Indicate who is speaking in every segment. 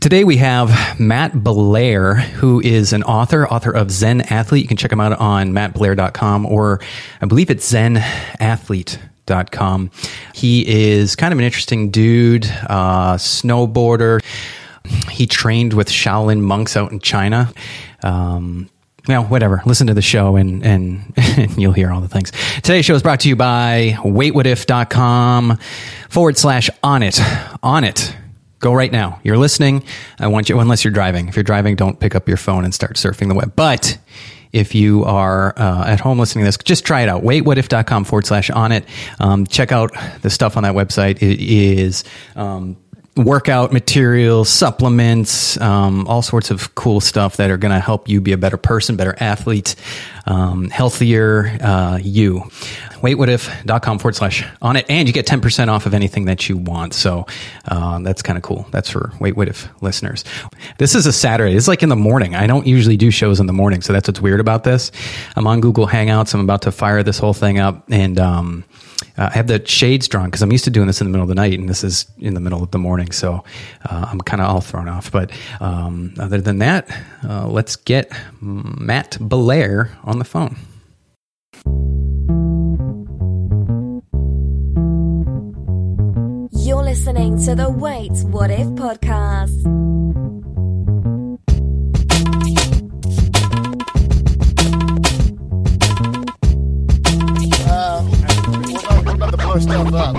Speaker 1: Today we have Matt Belair, who is an author of Zen Athlete. You can check him out on mattbelair.com, or I believe it's zenathlete.com. He is kind of an interesting dude, snowboarder. He trained with Shaolin monks out in China. Whatever. Listen to the show and you'll hear all the things. Today's show is brought to you by waitwhatif.com/on it. On it. Go right now. You're listening. I want you, unless you're driving. If you're driving, don't pick up your phone and start surfing the web. But if you are at home listening to this, just try it out. waitwhatif.com/on it. Check out the stuff on that website. It is workout materials, supplements, all sorts of cool stuff that are going to help you be a better person, better athlete, healthier you. waitwhatif.com/on it, and you get 10% off of anything that you want. So that's kind of cool. That's for Wait What If listeners. This is a Saturday. It's like in the morning. I don't usually do shows in the morning, so that's what's weird about this. I'm on Google Hangouts. I'm about to fire this whole thing up, and I have the shades drawn because I'm used to doing this in the middle of the night, and this is in the middle of the morning, so I'm kind of all thrown off. But other than that, let's get Matt Belair on the phone.
Speaker 2: You're listening to the Wait What If podcast.
Speaker 3: We're about to blow stuff up.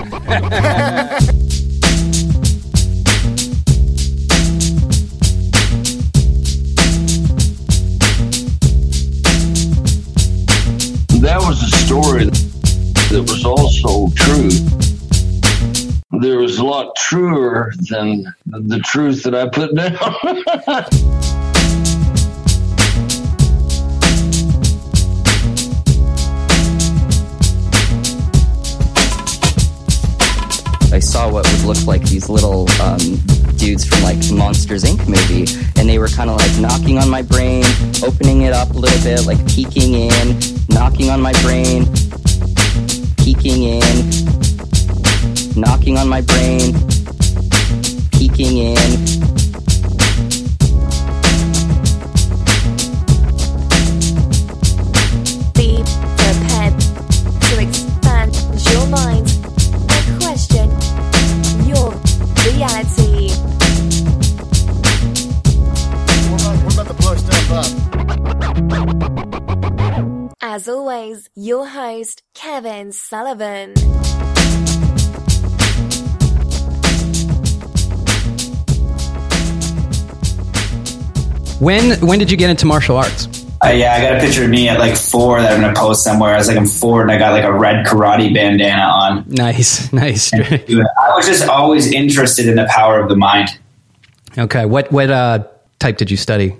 Speaker 4: That was a story that was also true. There was a lot truer than the truth that I put down.
Speaker 5: I saw what would look like these little dudes from like Monsters Inc. movie, and they were kind of like knocking on my brain, opening it up a little bit, like peeking in, knocking on my brain, peeking in, knocking on my brain, peeking in.
Speaker 2: Be prepared to expand your mind and question your reality.
Speaker 3: We're about to blow stuff up.
Speaker 2: As always, your host, Kevin Sullivan.
Speaker 1: When did you get into martial arts?
Speaker 6: Yeah, I got a picture of me at like 4 that I'm going to post somewhere. I was like, I'm 4 and I got like a red karate bandana on.
Speaker 1: Nice.
Speaker 6: I was just always interested in the power of the mind.
Speaker 1: Okay. What type did you study?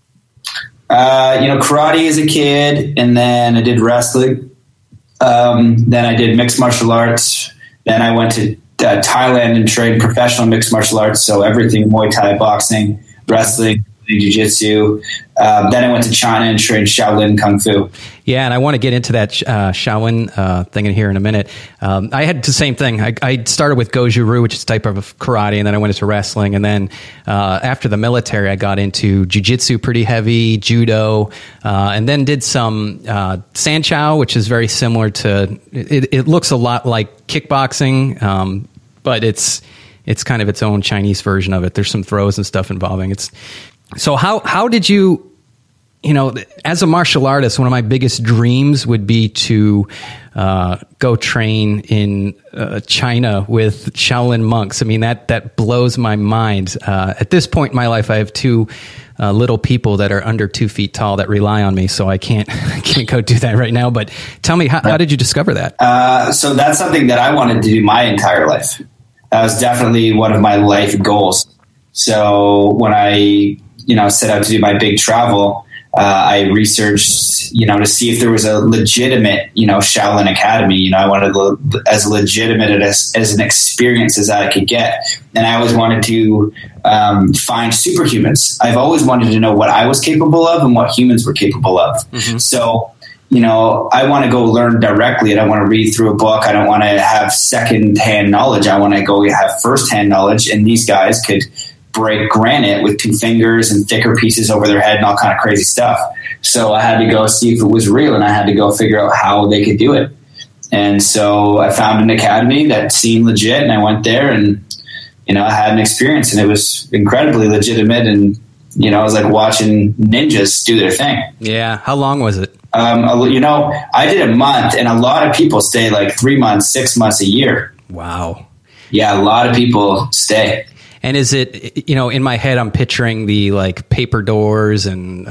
Speaker 6: Karate as a kid, and then I did wrestling. Then I did mixed martial arts. Then I went to Thailand and trained professional mixed martial arts. So everything, Muay Thai, boxing, wrestling, jiu-jitsu. Then I went to China and trained Shaolin Kung Fu.
Speaker 1: Yeah, and I want to get into that Shaolin thing in here in a minute. I had the same thing. I started with Goju-Ryu, which is a type of karate, and then I went into wrestling. And then after the military, I got into jiu-jitsu pretty heavy, judo, and then did some Sanchao, which is very similar to, it looks a lot like kickboxing, but it's kind of its own Chinese version of it. There's some throws and stuff involving it. So how did you, as a martial artist, one of my biggest dreams would be to go train in China with Shaolin monks. I mean, that blows my mind. At this point in my life, I have 2 little people that are under 2 feet tall that rely on me, so I can't go do that right now. But tell me, how did you discover that?
Speaker 6: So that's something that I wanted to do my entire life. That was definitely one of my life goals. So when I set out to do my big travel, I researched, to see if there was a legitimate, Shaolin Academy. I wanted as legitimate as an experience as I could get. And I always wanted to find superhumans. I've always wanted to know what I was capable of and what humans were capable of. Mm-hmm. So, I want to go learn directly. I don't want to read through a book. I don't want to have second-hand knowledge. I want to go have first-hand knowledge. And these guys could break granite with 2 fingers and thicker pieces over their head and all kind of crazy stuff. So I had to go see if it was real, and I had to go figure out how they could do it. And so I found an academy that seemed legit, and I went there, and I had an experience, and it was incredibly legitimate. And it was like watching ninjas do their thing.
Speaker 1: Yeah. How long was it?
Speaker 6: I did a month, and a lot of people stay like 3 months, 6 months, a year.
Speaker 1: Wow.
Speaker 6: Yeah, a lot of people stay.
Speaker 1: And is it, in my head, I'm picturing the like paper doors, and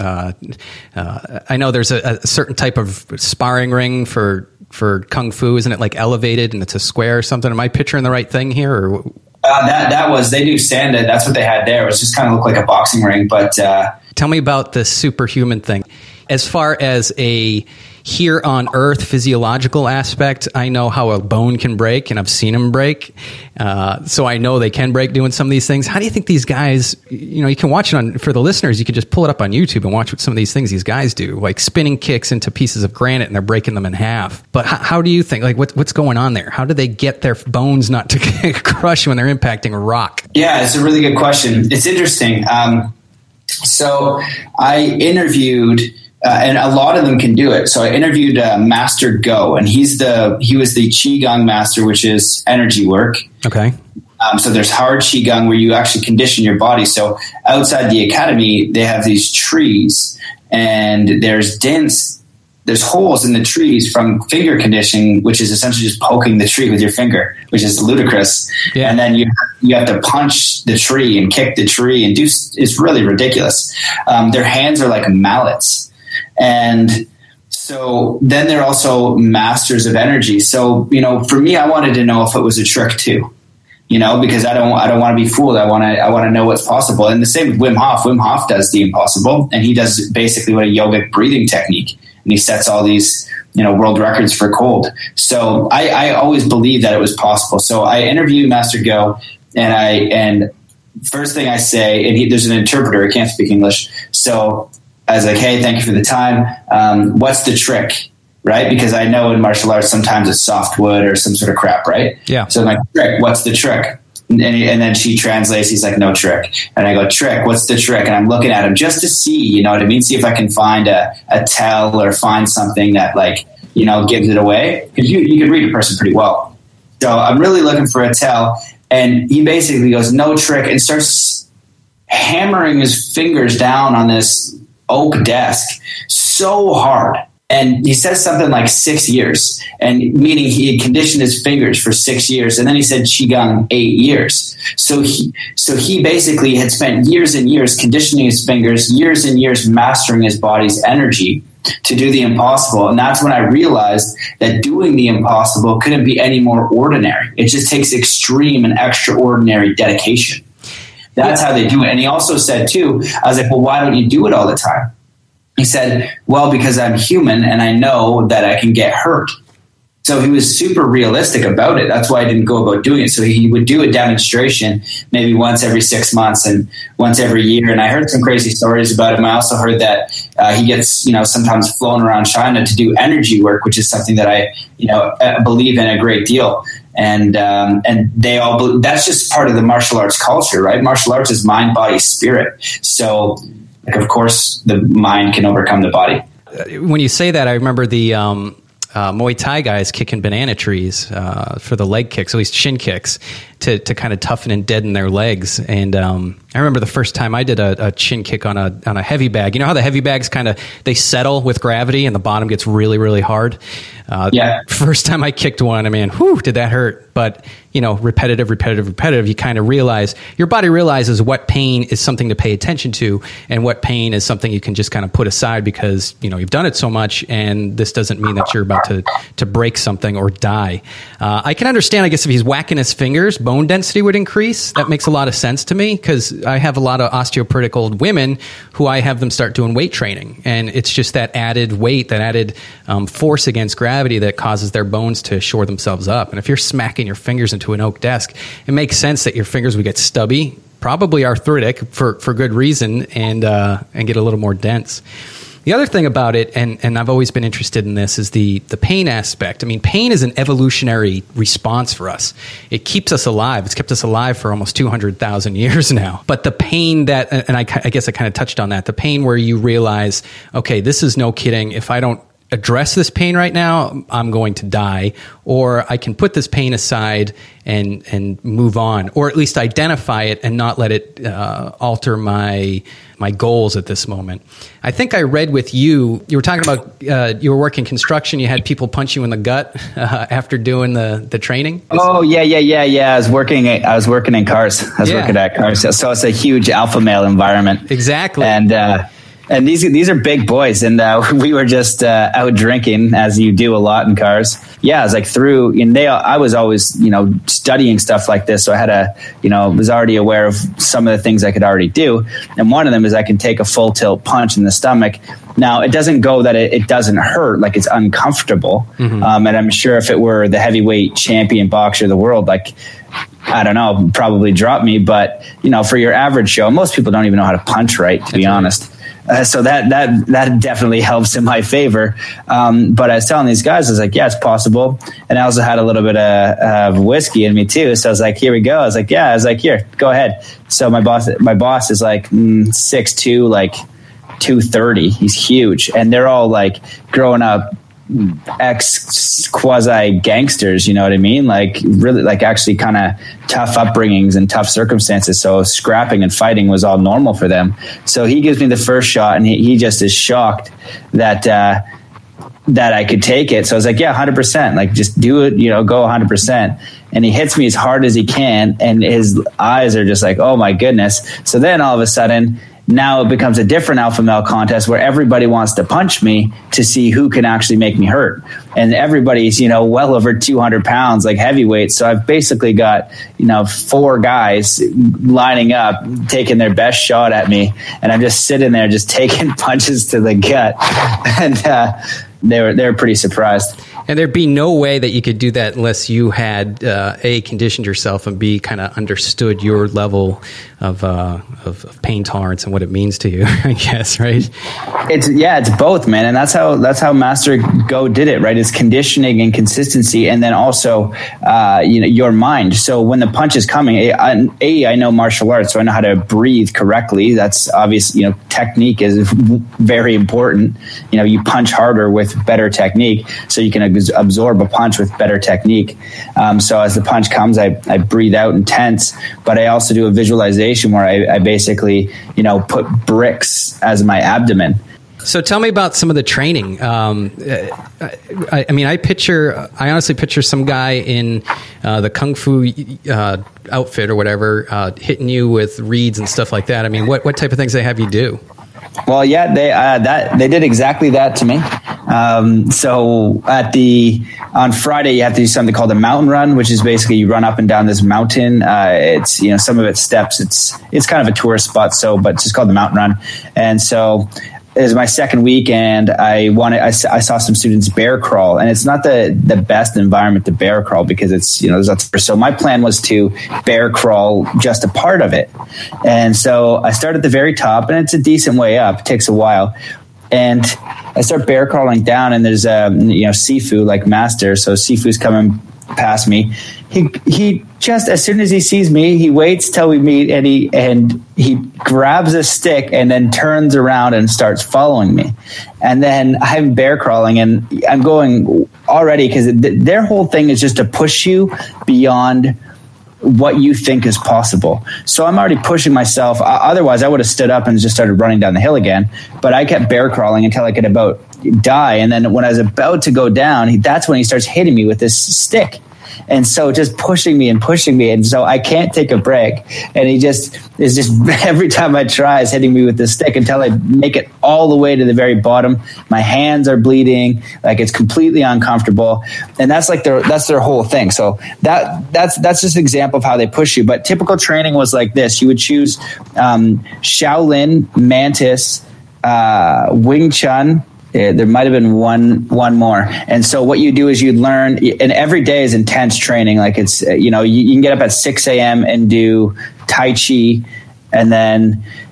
Speaker 1: I know there's a certain type of sparring ring for Kung Fu. Isn't it like elevated and it's a square or something? Am I picturing the right thing here? Or
Speaker 6: that was, they do Sanda. That's what they had there. It was just kind of looked like a boxing ring. But
Speaker 1: tell me about the superhuman thing. As far as a here on Earth physiological aspect, I know how a bone can break, and I've seen them break. So I know they can break doing some of these things. How do you think these guys, you can watch it for the listeners, you can just pull it up on YouTube and watch what some of these things these guys do, like spinning kicks into pieces of granite and they're breaking them in half. But how do you think, like what's going on there? How do they get their bones not to get crushed when they're impacting a rock? Yeah,
Speaker 6: it's a really good question. It's interesting. So I interviewed... and a lot of them can do it. So I interviewed Master Go, and he was the Qigong master, which is energy work.
Speaker 1: Okay.
Speaker 6: So there's hard Qigong where you actually condition your body. So outside the academy, they have these trees, and there's holes in the trees from finger conditioning, which is essentially just poking the tree with your finger, which is ludicrous. Yeah. And then you have to punch the tree and kick the tree and it's really ridiculous. Their hands are like mallets. And so then they're also masters of energy. So, for me, I wanted to know if it was a trick too, because I don't want to be fooled. I want to know what's possible. And the same with Wim Hof. Wim Hof does the impossible, and he does basically what a yogic breathing technique. And he sets all these, world records for cold. So I always believed that it was possible. So I interviewed Master Go, and first thing I say, and there's an interpreter, he can't speak English. So I was like, hey, thank you for the time. What's the trick, right? Because I know in martial arts, sometimes it's softwood or some sort of crap, right?
Speaker 1: Yeah.
Speaker 6: So I'm like, trick, what's the trick? And then she translates. He's like, no trick. And I go, trick, what's the trick? And I'm looking at him just to see, you know what I mean? See if I can find a tell or find something that gives it away. Because you can read a person pretty well. So I'm really looking for a tell. And he basically goes, no trick, and starts hammering his fingers down on this oak desk so hard, and he says something like 6 years, and meaning he had conditioned his fingers for 6 years, and then he said Qigong 8 years. So he basically had spent years and years conditioning his fingers, years and years mastering his body's energy to do the impossible. And that's when I realized that doing the impossible couldn't be any more ordinary. It just takes extreme and extraordinary dedication. That's how they do it. And he also said, too, I was like, well, why don't you do it all the time? He said, well, because I'm human and I know that I can get hurt. So he was super realistic about it. That's why I didn't go about doing it. So he would do a demonstration maybe once every 6 months and once every year. And I heard some crazy stories about him. I also heard that he gets, sometimes flown around China to do energy work, which is something that I, believe in a great deal. And they all believe, that's just part of the martial arts culture, right? Martial arts is mind, body, spirit. So, of course, the mind can overcome the body.
Speaker 1: When you say that, I remember the Muay Thai guys kicking banana trees for the leg kicks, at least shin kicks, to kind of toughen and deaden their legs. And I remember the first time I did a chin kick on a heavy bag. You know how the heavy bags they settle with gravity and the bottom gets really, really hard? Yeah. First time I kicked one, did that hurt? But, repetitive, you kind of realize, your body realizes what pain is something to pay attention to and what pain is something you can just kind of put aside because, you've done it so much, and this doesn't mean that you're about to break something or die. I can understand, I guess, if he's whacking his fingers, bone density would increase. That makes a lot of sense to me because I have a lot of osteoporotic old women who I have them start doing weight training. And it's just that added weight, that added force against gravity that causes their bones to shore themselves up. And if you're smacking your fingers into an oak desk, it makes sense that your fingers would get stubby, probably arthritic for good reason, and get a little more dense. The other thing about it, and I've always been interested in this, is the pain aspect. I mean, pain is an evolutionary response for us. It keeps us alive. It's kept us alive for almost 200,000 years now. But the pain that, and I guess I kind of touched on that, the pain where you realize, okay, this is no kidding. If I don't address this pain right now, I'm going to die, or I can put this pain aside and move on, or at least identify it and not let it alter my goals at this moment. I think I read with you were talking about you were working construction. You had people punch you in the gut after doing the training.
Speaker 7: Oh yeah. I was working in cars. Working at cars. So it's a huge alpha male environment.
Speaker 1: Exactly.
Speaker 7: And these are big boys, and we were just out drinking, as you do a lot in cars. Yeah, I was like I was always, studying stuff like this, so I had was already aware of some of the things I could already do. And one of them is I can take a full tilt punch in the stomach. Now, it doesn't go that it doesn't hurt, like it's uncomfortable. Mm-hmm. And I'm sure if it were the heavyweight champion boxer of the world, like, I don't know, probably drop me. But, for your average show, most people don't even know how to punch right, to be honest. So that definitely helps in my favor. But I was telling these guys, I was like, yeah, it's possible. And I also had a little bit of whiskey in me too. So I was like, here we go. I was like, here, go ahead. So my boss is like 6'2", like 230. He's huge. And they're all like growing up quasi gangsters, you know what I mean? Like really, like actually kind of tough upbringings and tough circumstances. So scrapping and fighting was all normal for them. So he gives me the first shot, and he just is shocked that I could take it. So I was like, yeah, 100%, like just do it, go 100%. And he hits me as hard as he can, and his eyes are just like, oh my goodness. So then all of a sudden, now it becomes a different alpha male contest where everybody wants to punch me to see who can actually make me hurt. And everybody's, well over 200 pounds, like heavyweight. So I've basically got, 4 guys lining up, taking their best shot at me. And I'm just sitting there, just taking punches to the gut. And they were pretty surprised.
Speaker 1: And there'd be no way that you could do that unless you had A, conditioned yourself, and B, kind of understood your level of pain tolerance and what it means to you, I guess, right?
Speaker 7: It's both, man. And that's how Master Go did it, right? It's conditioning and consistency, and then also your mind. So when the punch is coming, I know martial arts, so I know how to breathe correctly. That's obvious. Technique is very important. You punch harder with better technique, so you can absorb a punch with better technique. So as the punch comes, I breathe out and tense, but I also do a visualization where I basically, put bricks as my abdomen.
Speaker 1: So tell me about some of the training. I honestly picture some guy in the Kung Fu outfit or whatever, hitting you with reeds and stuff like that. I mean, what type of things they have you do?
Speaker 7: Well, yeah, they did exactly that to me. So on Friday, you have to do something called a mountain run, which is basically you run up and down this mountain. It's, some of it's steps. It's kind of a tourist spot. But it's just called the mountain run. And so it was my second week, and I saw some students bear crawl, and it's not the best environment to bear crawl because it's, so my plan was to bear crawl just a part of it. And so I start at the very top, and it's a decent way up. It takes a while. And I start bear crawling down, and there's Sifu, like Master. So Sifu's coming past me. He just, as soon as he sees me, he waits till we meet, and he grabs a stick and then turns around and starts following me. And then I'm bear crawling, and I'm going already, because their whole thing is just to push you beyond what you think is possible. So I'm already pushing myself. Otherwise, I would have stood up and just started running down the hill again. But I kept bear crawling until I could about die. And then when I was about to go down, that's when he starts hitting me with this stick. And so just pushing me. And so I can't take a break. And he just is just every time I try is hitting me with this stick until I make it all the way to the very bottom. My hands are bleeding. Like, it's completely uncomfortable. And that's like that's their whole thing. So that's just an example of how they push you. But typical training was like this. You would choose Shaolin, Mantis, Wing Chun. There might have been one more. And so what you do is you learn, and every day is intense training. Like, it's, you can get up at 6 a.m. and do Tai Chi. And then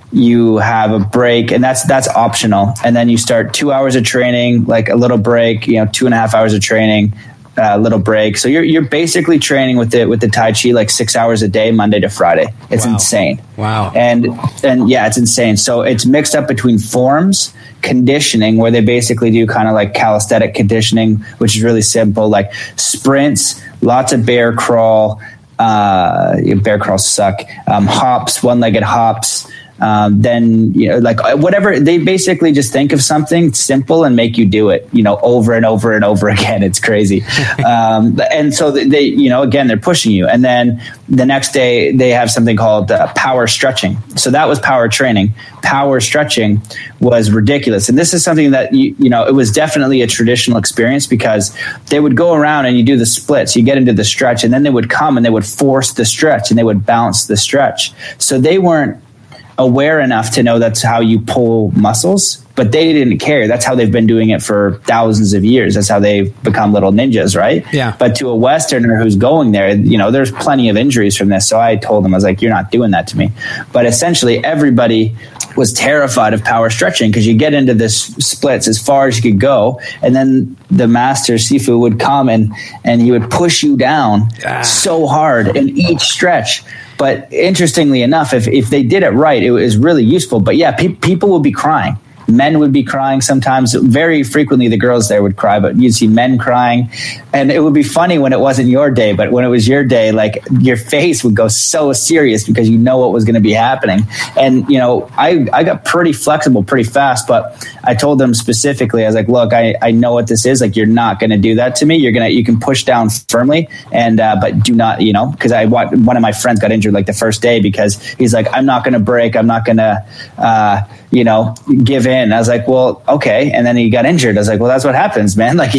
Speaker 7: you have a break, and that's optional. And then you start 2 hours of training, like a little break, 2.5 hours of training, little break. So you're basically training with the Tai Chi like 6 hours a day, Monday to Friday. It's insane.
Speaker 1: Wow.
Speaker 7: And yeah, it's insane. So it's mixed up between forms, conditioning, where they basically do kind of like calisthenic conditioning, which is really simple, like sprints, lots of bear crawl. Bear crawls suck. Hops, one-legged hops. Then like whatever, they basically just think of something simple and make you do it, over and over and over again. It's crazy. And so they, again, they're pushing you. And then the next day they have something called power stretching. So that was power training. Power stretching was ridiculous. And this is something that, it was definitely a traditional experience, because they would go around and you do the splits, you get into the stretch, and then they would come and they would force the stretch and they would bounce the stretch. So they weren't aware enough to know that's how you pull muscles, but they didn't care. That's how they've been doing it for thousands of years. That's how they've become little ninjas, right?
Speaker 1: Yeah.
Speaker 7: But to a Westerner who's going there, there's plenty of injuries from this. So I told them, I was like, you're not doing that to me. But essentially everybody was terrified of power stretching, because you get into this splits as far as you could go, and then the master Sifu would come and he would push you down so hard in each stretch. But interestingly enough, if they did it right, it was really useful. But yeah, people would be crying. Men would be crying sometimes. Very frequently, the girls there would cry, but you'd see men crying. And it would be funny when it wasn't your day, but when it was your day, like your face would go so serious because you know what was going to be happening. And, I got pretty flexible pretty fast, but I told them specifically, I was like, look, I know what this is. Like, you're not going to do that to me. You can push down firmly, and, but do not, because one of my friends got injured like the first day, because he's like, I'm not going to break. I'm not going to, give in. I was like, well, okay. And then he got injured. I was like, well, that's what happens, man. Like,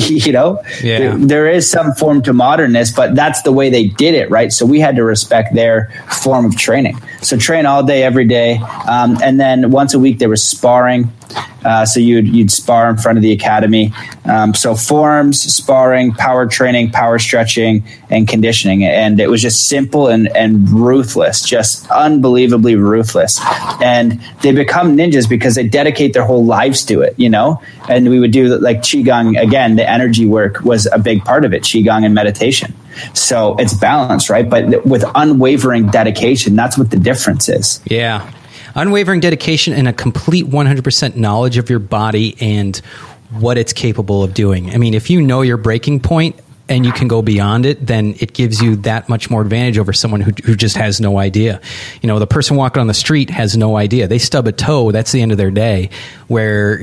Speaker 7: there is some form to modernness, but that's the way they did it. Right. So we had to respect their form of training. So train all day, every day. And then once a week there was sparring. So you'd spar in front of the academy. So forms, sparring, power training, power stretching, and conditioning. And it was just simple and ruthless, just unbelievably ruthless. And they become ninjas because they dedicate their whole lives to it, And we would do like Qigong. Again, the energy work was a big part of it, Qigong and meditation. So it's balanced, right? But with unwavering dedication, that's what the difference is.
Speaker 1: Yeah. Unwavering dedication and a complete 100% knowledge of your body and what it's capable of doing. I mean, if you know your breaking point and you can go beyond it, then it gives you that much more advantage over someone who just has no idea. The person walking on the street has no idea. They stub a toe, that's the end of their day. Where,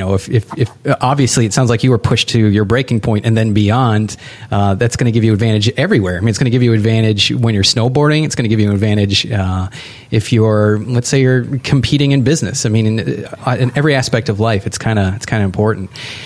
Speaker 1: if obviously it sounds like you were pushed to your breaking point and then beyond, that's going to give you advantage everywhere. I mean, it's going to give you advantage when you're snowboarding. It's going to give you an advantage if let's say you're competing in business. I mean, in every aspect of life, it's kind of important.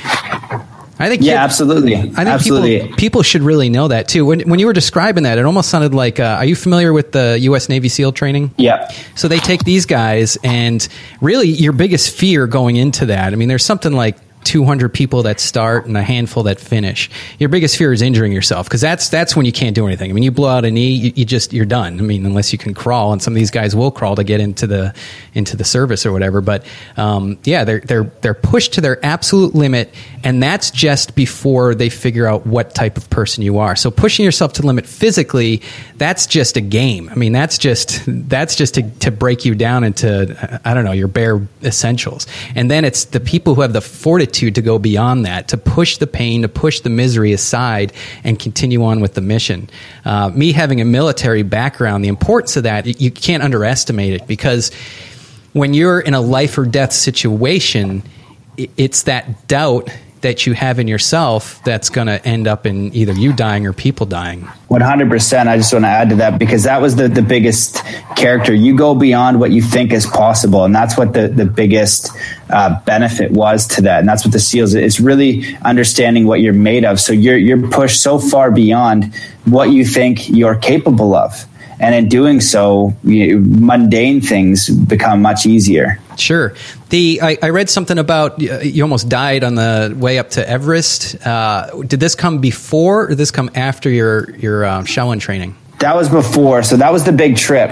Speaker 1: I think
Speaker 7: absolutely.
Speaker 1: I think people should really know that too. When you were describing that, it almost sounded like, are you familiar with the U.S. Navy SEAL training?
Speaker 7: Yeah.
Speaker 1: So they take these guys, and really your biggest fear going into that, I mean, there's something like 200 people that start and a handful that finish. Your biggest fear is injuring yourself, because that's when you can't do anything. I mean, you blow out a knee, you're done. I mean, unless you can crawl, and some of these guys will crawl to get into the service or whatever. But they're pushed to their absolute limit, and that's just before they figure out what type of person you are. So pushing yourself to the limit physically, that's just a game. I mean, that's just to break you down into, I don't know, your bare essentials. And then it's the people who have the fortitude to go beyond that, to push the pain, to push the misery aside and continue on with the mission. Me having a military background, the importance of that, you can't underestimate it, because when you're in a life or death situation, it's that doubt that you have in yourself that's going to end up in either you dying or people dying.
Speaker 7: 100%. I just want to add to that, because that was the biggest character. You go beyond what you think is possible. And that's what the biggest benefit was to that. And that's what the SEALs, it's really understanding what you're made of. So you're pushed so far beyond what you think you're capable of. And in doing so, mundane things become much easier.
Speaker 1: Sure. I read something about you almost died on the way up to Everest. Did this come before or did this come after your Shaolin training?
Speaker 7: That was before. So that was the big trip.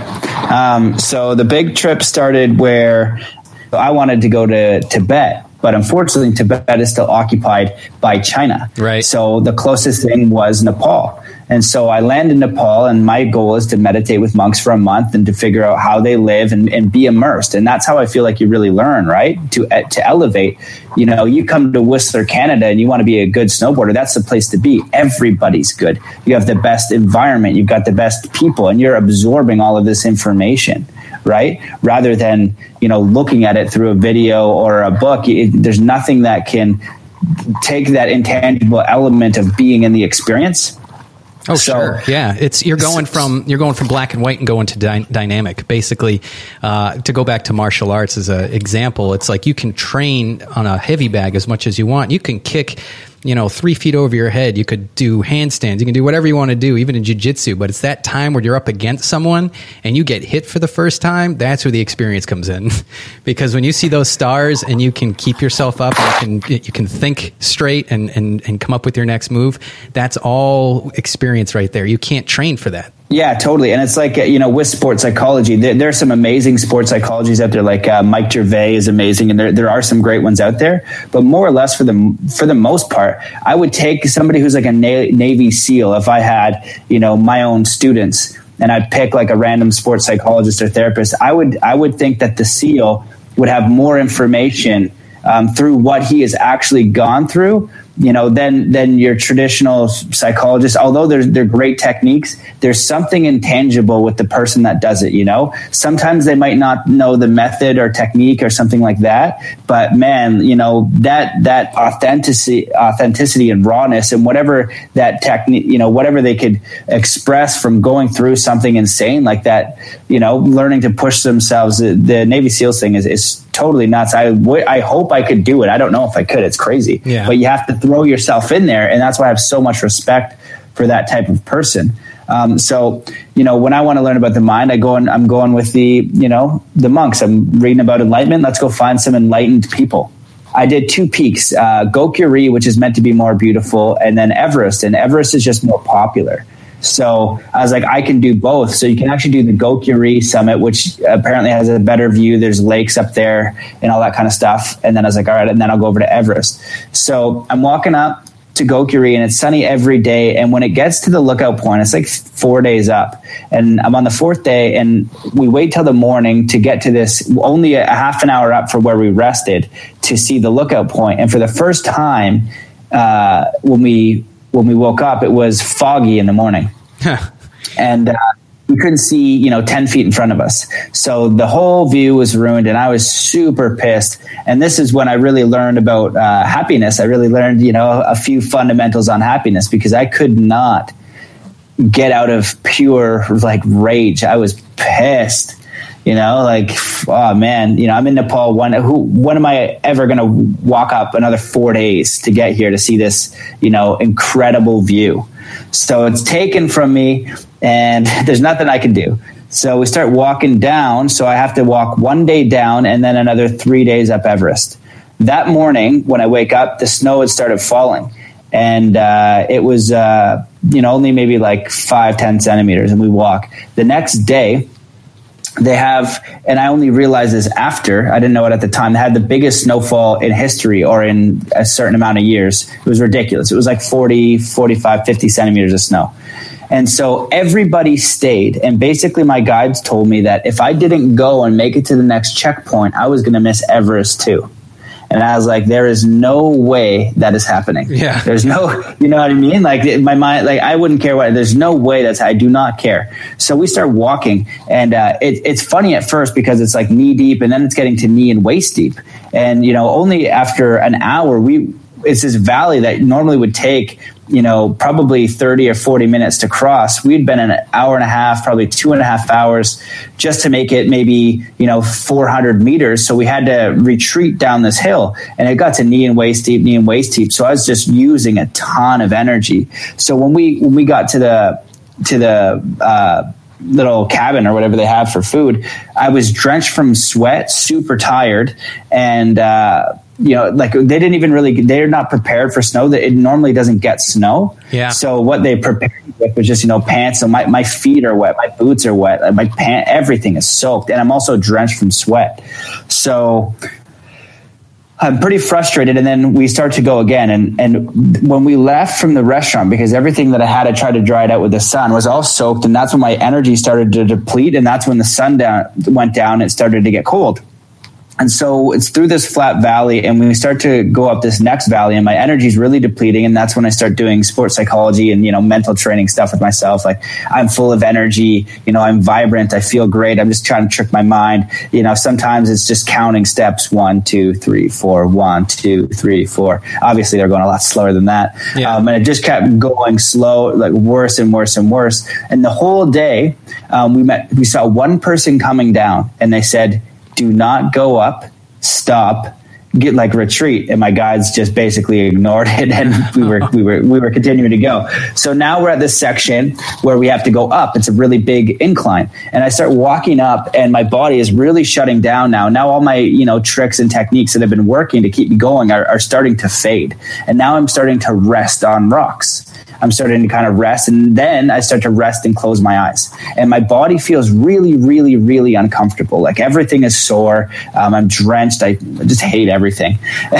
Speaker 7: So the big trip started where I wanted to go to Tibet, but unfortunately Tibet is still occupied by China.
Speaker 1: Right.
Speaker 7: So the closest thing was Nepal. And so I land in Nepal, and my goal is to meditate with monks for a month and to figure out how they live and be immersed. And that's how I feel like you really learn, right? To elevate. You know, you come to Whistler, Canada, and you want to be a good snowboarder. That's the place to be. Everybody's good. You have the best environment. You've got the best people, and you're absorbing all of this information, right? Rather than, you know, looking at it through a video or a book. There's nothing that can take that intangible element of being in the experience.
Speaker 1: Oh, sure. Yeah. You're going from black and white and going to dynamic. Basically, to go back to martial arts as an example, it's like you can train on a heavy bag as much as you want. You can kick, 3 feet over your head. You could do handstands. You can do whatever you want to do, even in jiu-jitsu. But it's that time where you're up against someone and you get hit for the first time. That's where the experience comes in. Because when you see those stars and you can keep yourself up, and you can think straight and come up with your next move, that's all experience right there. You can't train for that.
Speaker 7: Yeah, totally. And it's like, with sports psychology, there are some amazing sports psychologists out there, like Mike Gervais is amazing. And there are some great ones out there. But more or less, for the most part, I would take somebody who's like a Navy SEAL. If I had, my own students, and I'd pick like a random sports psychologist or therapist, I would think that the SEAL would have more information through what he has actually gone through, than your traditional psychologist. Although they're great techniques, there's something intangible with the person that does it. Sometimes they might not know the method or technique or something like that, but man, that authenticity and rawness and whatever that technique, whatever they could express from going through something insane like that, learning to push themselves. The Navy SEALs thing is totally nuts. I hope I could do it. I don't know if I could. It's crazy. Yeah. But you have to throw yourself in there, and that's why I have so much respect for that type of person. So when I want to learn about the mind, I'm going with the monks. I'm reading about enlightenment. Let's go find some enlightened people. I did 2 peaks, Gokyuri, which is meant to be more beautiful, and then Everest. And Everest is just more popular. So I was like, I can do both. So you can actually do the Gokyuri summit, which apparently has a better view. There's lakes up there and all that kind of stuff. And then I was like, all right, and then I'll go over to Everest. So I'm walking up to Gokyuri, and it's sunny every day. And when it gets to the lookout point, it's like 4 days up. And I'm on the 4th day, and we wait till the morning to get to this, only a half an hour up from where we rested to see the lookout point. And for the first time, when we woke up, it was foggy in the morning. And we couldn't see, 10 feet in front of us. So the whole view was ruined, and I was super pissed. And this is when I really learned about happiness. I really learned, a few fundamentals on happiness, because I could not get out of pure rage. I was pissed. Oh man, I'm in Nepal. When am I ever going to walk up another 4 days to get here to see this, incredible view? So it's taken from me, and there's nothing I can do. So we start walking down. So I have to walk 1 day down and then another 3 days up Everest. That morning, when I wake up, the snow had started falling, and it was, only maybe 5-10 centimeters, and we walk. The next day, they have, and I only realized this after, I didn't know it at the time, they had the biggest snowfall in history, or in a certain amount of years. It was ridiculous. It was 40, 45, 50 centimeters of snow. And so everybody stayed. And basically my guides told me that if I didn't go and make it to the next checkpoint, I was going to miss Everest too. And I was like, there is no way that is happening. Yeah. There's no, you know what I mean? In my mind, I wouldn't care what, there's no way I do not care. So we start walking, and it's funny at first because it's knee deep, and then it's getting to knee and waist deep. And, only after an hour, it's this valley that normally would take, probably 30 or 40 minutes to cross. We'd been an hour and a half, probably 2.5 hours just to make it maybe, 400 meters. So we had to retreat down this hill, and it got to knee and waist deep. So I was just using a ton of energy. So when we got to the little cabin or whatever they have for food, I was drenched from sweat, super tired, and like they didn't even really, they're not prepared for snow. That it normally doesn't get snow.
Speaker 1: Yeah.
Speaker 7: So what they prepared with was just, pants. So my feet are wet, my boots are wet, everything is soaked, and I'm also drenched from sweat. So I'm pretty frustrated. And then we start to go again. And when we left from the restaurant, because everything that I had, I tried to dry it out with the sun, was all soaked. And that's when my energy started to deplete. And that's when the sun went down, it started to get cold. And so it's through this flat valley, and we start to go up this next valley, and my energy is really depleting. And that's when I start doing sports psychology and, mental training stuff with myself. Like, I'm full of energy, I'm vibrant, I feel great. I'm just trying to trick my mind. Sometimes it's just counting steps, 1, 2, 3, 4, 1, 2, 3, 4. Obviously they're going a lot slower than that.
Speaker 1: Yeah.
Speaker 7: And it just kept going slow, like worse and worse and worse. And the whole day, we saw one person coming down, and they said, do not go up, stop, retreat. And my guides just basically ignored it, and we were continuing to go. So now we're at this section where we have to go up. It's a really big incline, and I start walking up, and my body is really shutting down now. Now all my tricks and techniques that have been working to keep me going are starting to fade, and now I'm starting to rest on rocks. I'm starting to kind of rest, and then I start to rest and close my eyes, and my body feels really, really, really uncomfortable. Like, everything is sore. I'm drenched. I just hate everything.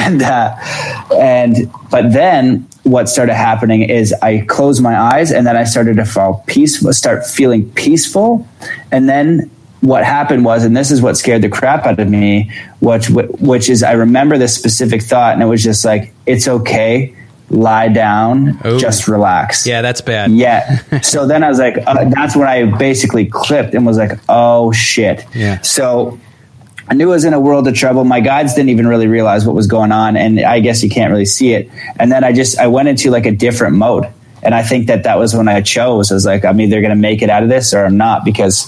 Speaker 7: But then what started happening is I closed my eyes, and then I started to start feeling peaceful. And then what happened was, and this is what scared the crap out of me, which is, I remember this specific thought, and it was just like, it's okay. Lie down, just relax.
Speaker 1: Yeah, that's bad.
Speaker 7: Yeah. So then I was like, that's when I basically clipped and was like, oh shit.
Speaker 1: Yeah.
Speaker 7: So I knew I was in a world of trouble. My guides didn't even really realize what was going on, and I guess you can't really see it. And then I went into like a different mode. And I think that was when I chose. I was like, I'm either going to make it out of this or I'm not, because,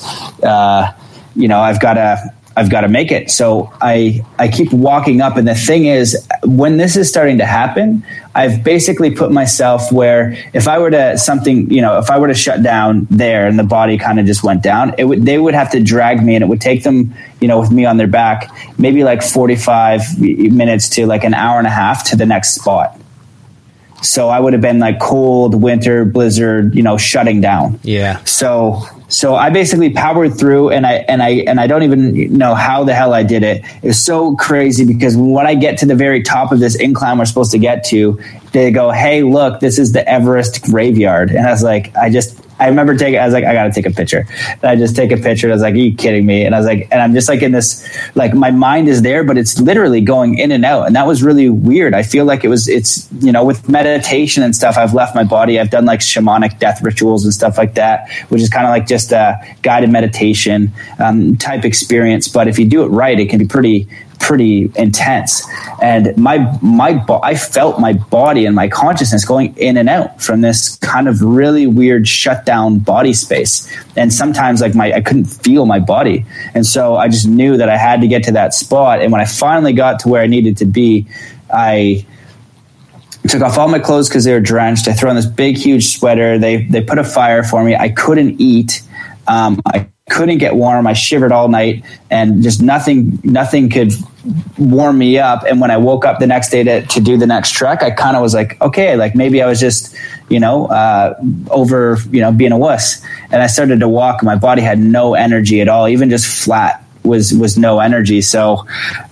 Speaker 7: I've got to make it. So I keep walking up. And the thing is, when this is starting to happen, I've basically put myself where if I were to shut down there and the body kind of just went down, they would have to drag me, and it would take them, with me on their back, maybe like 45 minutes to like an hour and a half to the next spot. So I would have been like cold winter blizzard, shutting down.
Speaker 1: Yeah.
Speaker 7: So I basically powered through, and I don't even know how the hell I did it. It was so crazy, because when I get to the very top of this incline we're supposed to get to, they go, hey, look, this is the Everest graveyard. And I was like, I remember I was like, I got to take a picture. And I just take a picture. And I was like, are you kidding me? And I was like, and I'm just like in this, like, my mind is there, but it's literally going in and out. And that was really weird. I feel like it's, with meditation and stuff, I've left my body. I've done like shamanic death rituals and stuff like that, which is kind of like just a guided meditation type experience. But if you do it right, it can be pretty intense. And I felt my body and my consciousness going in and out from this kind of really weird shutdown body space. And sometimes I couldn't feel my body. And so I just knew that I had to get to that spot. And when I finally got to where I needed to be, I took off all my clothes because they were drenched. I threw on this big, huge sweater. They put a fire for me. I couldn't eat. I couldn't get warm. I shivered all night, and just nothing could warm me up. And when I woke up the next day to do the next trek, I kind of was like, okay, like maybe I was just, over, being a wuss. And I started to walk, and my body had no energy at all. Even just flat was no energy. So,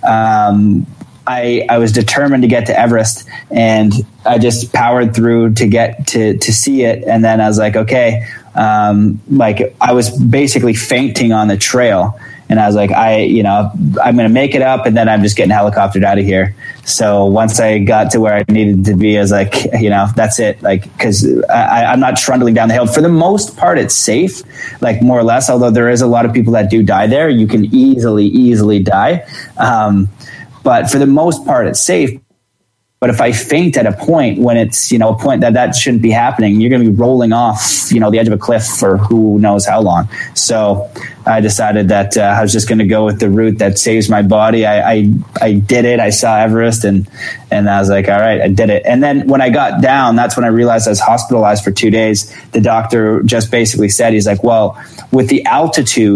Speaker 7: I was determined to get to Everest, and I just powered through to get to see it. And then I was like, okay, I was basically fainting on the trail, and I was like, I'm going to make it up, and then I'm just getting helicoptered out of here. So once I got to where I needed to be, I was like, that's it. Like, cause I'm not trundling down the hill. For the most part, it's safe, like more or less, although there is a lot of people that do die there. You can easily die. But for the most part, it's safe. But if I faint at a point when it's, a point that shouldn't be happening, you're going to be rolling off, the edge of a cliff for who knows how long. So I decided that I was just going to go with the route that saves my body. I did it. I saw Everest, and I was like, all right, I did it. And then when I got down, that's when I realized I was hospitalized for 2 days. The doctor just basically said, he's like, well, with the altitude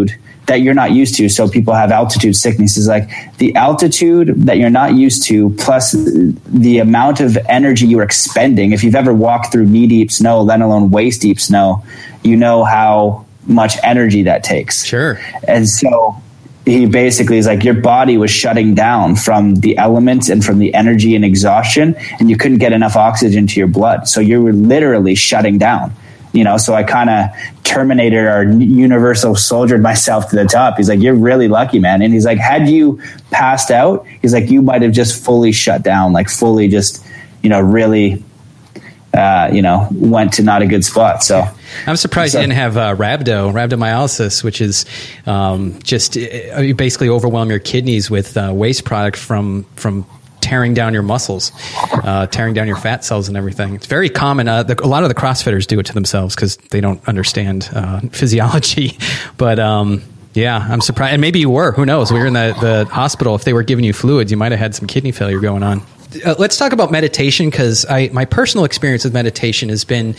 Speaker 7: that you're not used to. So people have altitude sickness. Is like the altitude that you're not used to, plus the amount of energy you're expending. If you've ever walked through knee deep snow, let alone waist deep snow, you know how much energy that takes.
Speaker 1: Sure.
Speaker 7: And so he basically is like, your body was shutting down from the elements and from the energy and exhaustion, and you couldn't get enough oxygen to your blood. So you were literally shutting down. So I kind of terminated or universal soldiered myself to the top. He's like, you're really lucky, man. And he's like, had you passed out, he's like, you might have just fully shut down, like fully just, really, went to not a good spot. So
Speaker 1: I'm surprised you didn't have rhabdomyolysis, which is you basically overwhelm your kidneys with waste product from tearing down your muscles, tearing down your fat cells and everything. It's very common. A lot of the CrossFitters do it to themselves because they don't understand physiology. But I'm surprised. And maybe you were. Who knows? We were in the hospital. If they were giving you fluids, you might have had some kidney failure going on. Let's talk about meditation, because my personal experience with meditation has been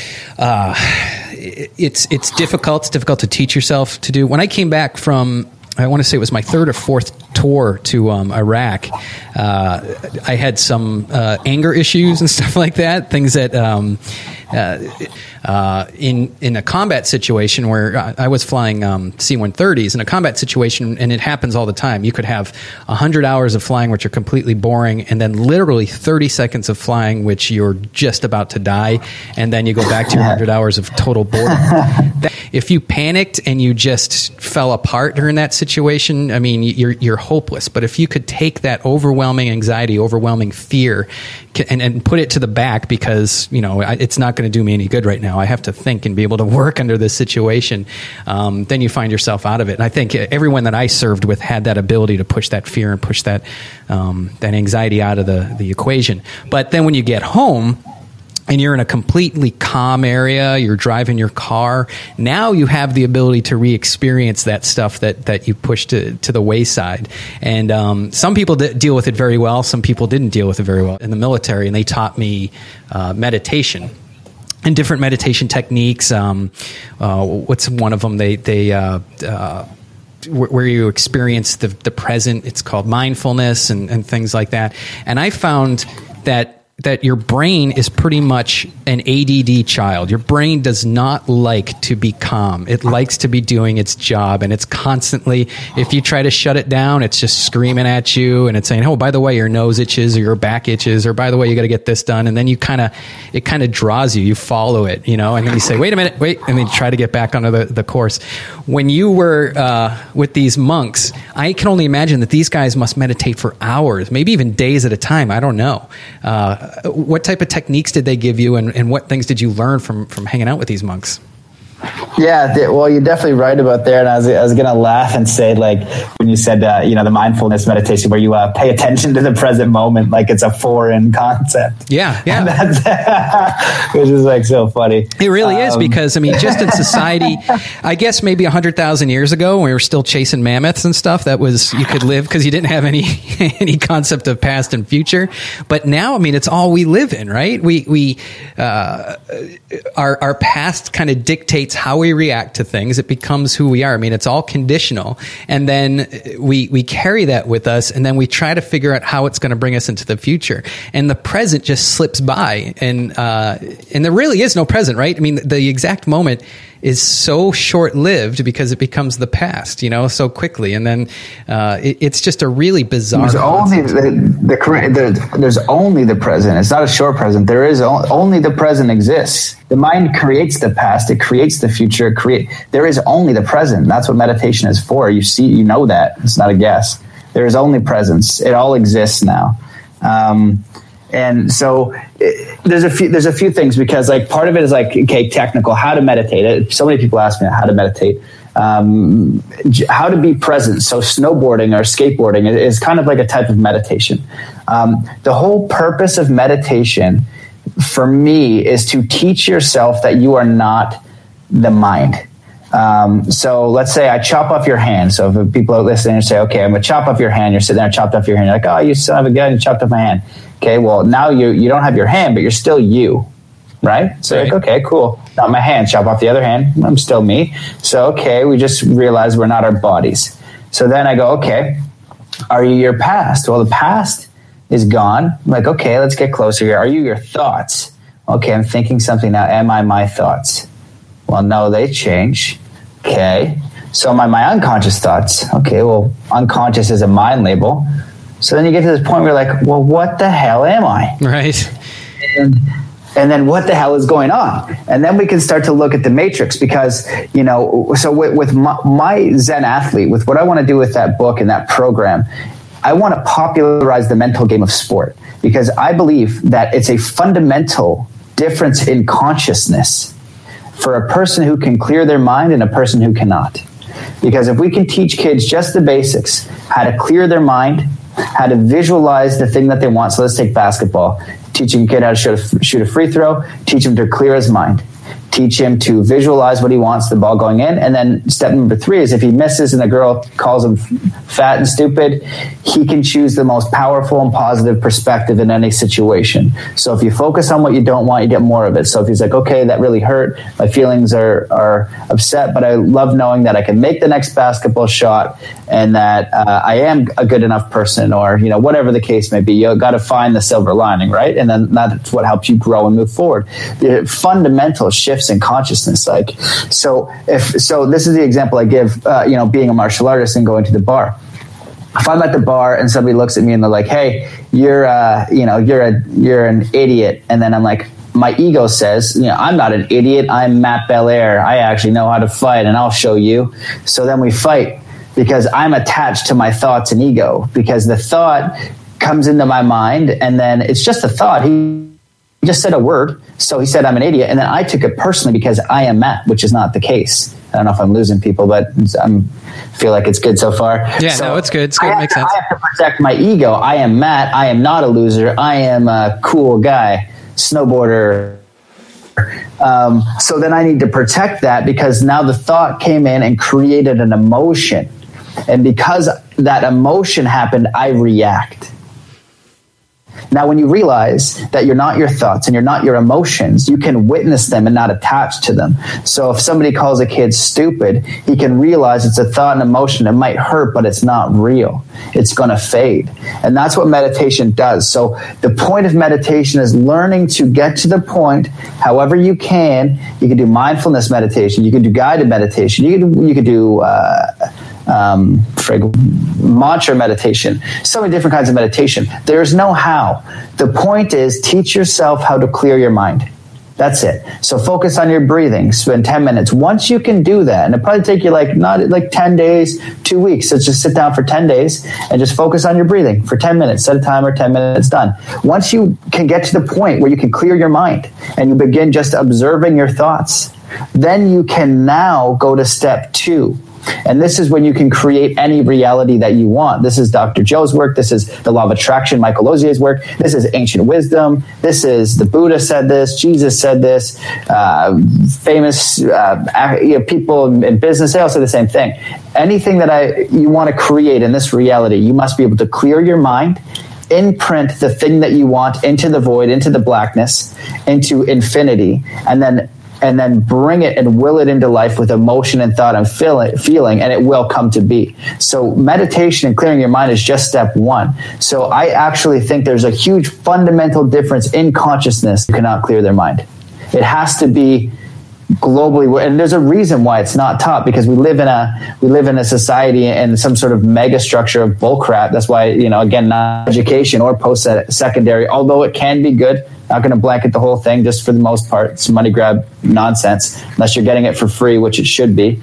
Speaker 1: it's difficult. It's difficult to teach yourself to do. When I came back from, I want to say it was my third or fourth tour to Iraq, I had some anger issues and stuff like that, things that in a combat situation where I was flying C-130s, in a combat situation, and it happens all the time, you could have 100 hours of flying which are completely boring, and then literally 30 seconds of flying which you're just about to die, and then you go back to your 100 hours of total boredom. If you panicked and you just fell apart during that situation, I mean, you're hopeless. But if you could take that overwhelming anxiety, overwhelming fear, and put it to the back, because it's not going to do me any good right now, I have to think and be able to work under this situation, then you find yourself out of it. And I think everyone that I served with had that ability to push that fear and push that anxiety out of the equation. But then when you get home and you're in a completely calm area, you're driving your car, now you have the ability to re-experience that stuff that you pushed to the wayside. And some people deal with it very well. Some people didn't deal with it very well in the military, and they taught me meditation and different meditation techniques. What's one of them? Where you experience the present. It's called mindfulness and things like that. And I found that your brain is pretty much an ADD child. Your brain does not like to be calm. It likes to be doing its job, and it's constantly, if you try to shut it down, it's just screaming at you, and it's saying, oh, by the way, your nose itches or your back itches, or by the way, you got to get this done. And then it kind of draws you. You follow it, and then you say, wait a minute, and then you try to get back onto the course. When you were with these monks, I can only imagine that these guys must meditate for hours, maybe even days at a time. I don't know. What type of techniques did they give you, and what things did you learn from hanging out with these monks?
Speaker 7: Yeah, well, you're definitely right about there. And I was going to laugh and say, like, when you said, the mindfulness meditation where you pay attention to the present moment, like it's a foreign concept.
Speaker 1: Yeah.
Speaker 7: Which is like so funny.
Speaker 1: It really is, because, I mean, just in society, I guess maybe 100,000 years ago, when we were still chasing mammoths and stuff, that was, you could live because you didn't have any concept of past and future. But now, I mean, it's all we live in, right? Our past kind of dictates how we react to things. It becomes who we are. I mean, it's all conditional. And then we carry that with us, and then we try to figure out how it's going to bring us into the future. And the present just slips by, and there really is no present, right? I mean, the exact moment is so short-lived because it becomes the past, so quickly. And then it's just a really bizarre.
Speaker 7: There's only there's only the present. It's not a short present. There is only the present exists. The mind creates the past. It creates the future. There is only the present. That's what meditation is for. You know that. It's not a guess. There is only presence. It all exists now. And so there's a few things, because like part of it is like, okay, technical, how to meditate. So many people ask me how to meditate, how to be present. So snowboarding or skateboarding is kind of like a type of meditation. The whole purpose of meditation for me is to teach yourself that you are not the mind. So let's say I chop off your hand. So if people are listening and say, okay, I'm going to chop off your hand. You're sitting there, chopped off your hand. You're like, oh, you son of a gun, you chopped off my hand. Okay, well, now you don't have your hand, but you're still you. right? So
Speaker 1: Right.
Speaker 7: like, okay, cool. Not my hand, chop off the other hand. I'm still me. So, okay, we just realized we're not our bodies. So then I go, okay, are you your past? Well, the past is gone. I'm like, okay, let's get closer here. Are you your thoughts? Okay, I'm thinking something now. Am I my thoughts? Well, no, they change. Okay. So am I my unconscious thoughts? Okay, well, unconscious is a mind label. So then you get to this point where you're like, well, what the hell am I?
Speaker 1: Right.
Speaker 7: And then what the hell is going on? And then we can start to look at the matrix because, you know, so with my Zen athlete, with what I want to do with that book and that program, I want to popularize the mental game of sport because I believe that it's a fundamental difference in consciousness for a person who can clear their mind and a person who cannot. Because if we can teach kids just the basics, how to clear their mind, how to visualize the thing that they want. So let's take basketball. Teaching a kid how to shoot a free throw, teach him to clear his mind. Teach him to visualize what he wants, the ball going in. And then step number 3 is if he misses and the girl calls him fat and stupid, he can choose the most powerful and positive perspective in any situation. So if you focus on what you don't want, you get more of it. So if he's like, okay, that really hurt. My feelings are upset, but I love knowing that I can make the next basketball shot and that I am a good enough person, or, you know, whatever the case may be. You got to find the silver lining, right? And then that's what helps you grow and move forward. The fundamental shifts in consciousness. Like, so this is the example I give, being a martial artist and going to the bar. If I'm at the bar and somebody looks at me and they're like, hey, you're an idiot. And then I'm like, my ego says, I'm not an idiot. I'm Matt Belair. I actually know how to fight and I'll show you. So then we fight because I'm attached to my thoughts and ego, because the thought comes into my mind and then it's just a thought. He just said a word. So he said, I'm an idiot. And then I took it personally because I am Matt, which is not the case. I don't know if I'm losing people, but I feel like it's good so far.
Speaker 1: Yeah,
Speaker 7: so
Speaker 1: no, it's good. It's good. It makes sense.
Speaker 7: I have to protect my ego. I am Matt. I am not a loser. I am a cool guy, snowboarder. So then I need to protect that because now the thought came in and created an emotion. And because that emotion happened, I react. Now, when you realize that you're not your thoughts and you're not your emotions, you can witness them and not attach to them. So if somebody calls a kid stupid, he can realize it's a thought and emotion. It might hurt, but it's not real. It's going to fade. And that's what meditation does. So the point of meditation is learning to get to the point, however you can. You can do mindfulness meditation. You can do guided meditation. You can do mantra meditation, so many different kinds of meditation. There's no how. The point is teach yourself how to clear your mind. That's it. So focus on your breathing. Spend 10 minutes. Once you can do that, and it'll probably take you not 10 days, 2 weeks. So just sit down for 10 days and just focus on your breathing for 10 minutes. Set a timer, 10 minutes, done. Once you can get to the point where you can clear your mind and you begin just observing your thoughts, then you can now go to step 2. And this is when you can create any reality that you want. This is Dr. Joe's work. This is the Law of Attraction, Michael Lozier's work. This is ancient wisdom. This is the Buddha said this. Jesus said this. Famous people in business, they all say the same thing. Anything that you want to create in this reality, you must be able to clear your mind, imprint the thing that you want into the void, into the blackness, into infinity, and then bring it and will it into life with emotion and thought and feeling, and it will come to be. So meditation and clearing your mind is just step 1. So I actually think there's a huge fundamental difference in consciousness. You cannot clear their mind. It has to be globally, and there's a reason why it's not taught, because we live in a society and some sort of mega structure of bullcrap. That's why, again, not education or post-secondary, although it can be good. Not going to blanket the whole thing. Just for the most part, it's money grab nonsense, unless you're getting it for free, which it should be.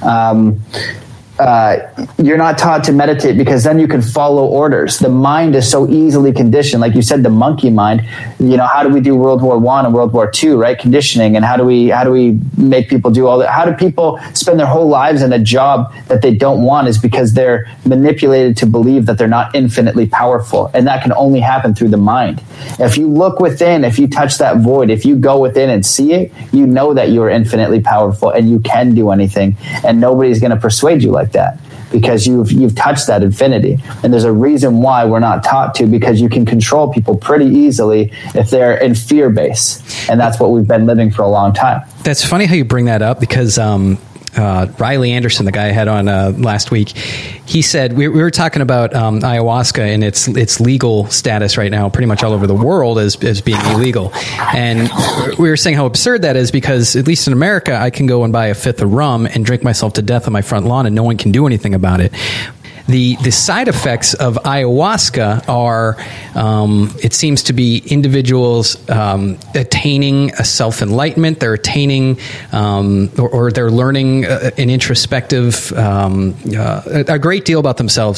Speaker 7: You're not taught to meditate because then you can follow orders. The mind is so easily conditioned. Like you said, the monkey mind. How do we do World War I and World War II, right? Conditioning. And how do we make people do all that? How do people spend their whole lives in a job that they don't want? Is because they're manipulated to believe that they're not infinitely powerful. And that can only happen through the mind. If you look within, if you touch that void, if you go within and see it, you know that you are infinitely powerful and you can do anything. And nobody's going to persuade you like that, because you've touched that infinity. And there's a reason why we're not taught to, because you can control people pretty easily if they're in fear base. And that's what we've been living for a long time.
Speaker 1: That's funny how you bring that up, because Riley Anderson, the guy I had on last week, he said we were talking about ayahuasca and its legal status right now, pretty much all over the world as being illegal, and we were saying how absurd that is, because at least in America, I can go and buy a fifth of rum and drink myself to death on my front lawn, and no one can do anything about it. The side effects of ayahuasca are, it seems to be individuals attaining a self-enlightenment. They're attaining or they're learning an introspective, a great deal about themselves,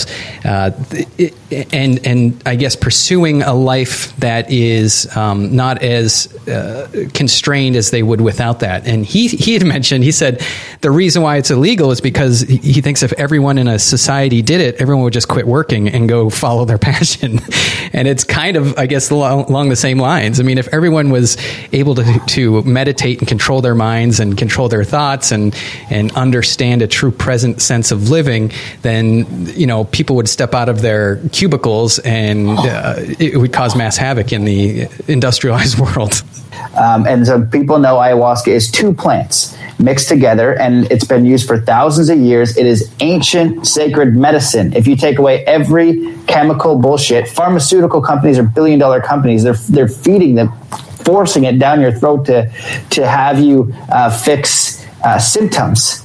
Speaker 1: and I guess pursuing a life that is not as constrained as they would without that. And he had mentioned, he said the reason why it's illegal is because he thinks if everyone in a society did it, everyone would just quit working and go follow their passion. And it's kind of, I guess, along the same lines. I mean, if everyone was able to meditate and control their minds and control their thoughts and understand a true present sense of living, then, people would step out of their cubicles and it would cause mass havoc in the industrialized world.
Speaker 7: And so people know ayahuasca is two plants mixed together, and it's been used for thousands of years. It is ancient, sacred medicine. If you take away every chemical bullshit, pharmaceutical companies are billion-dollar companies. They're feeding them, forcing it down your throat to have you fix symptoms.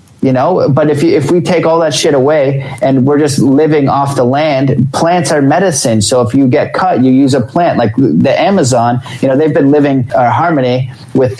Speaker 7: But if we take all that shit away and we're just living off the land, plants are medicine. So if you get cut, you use a plant like the Amazon. They've been living harmony with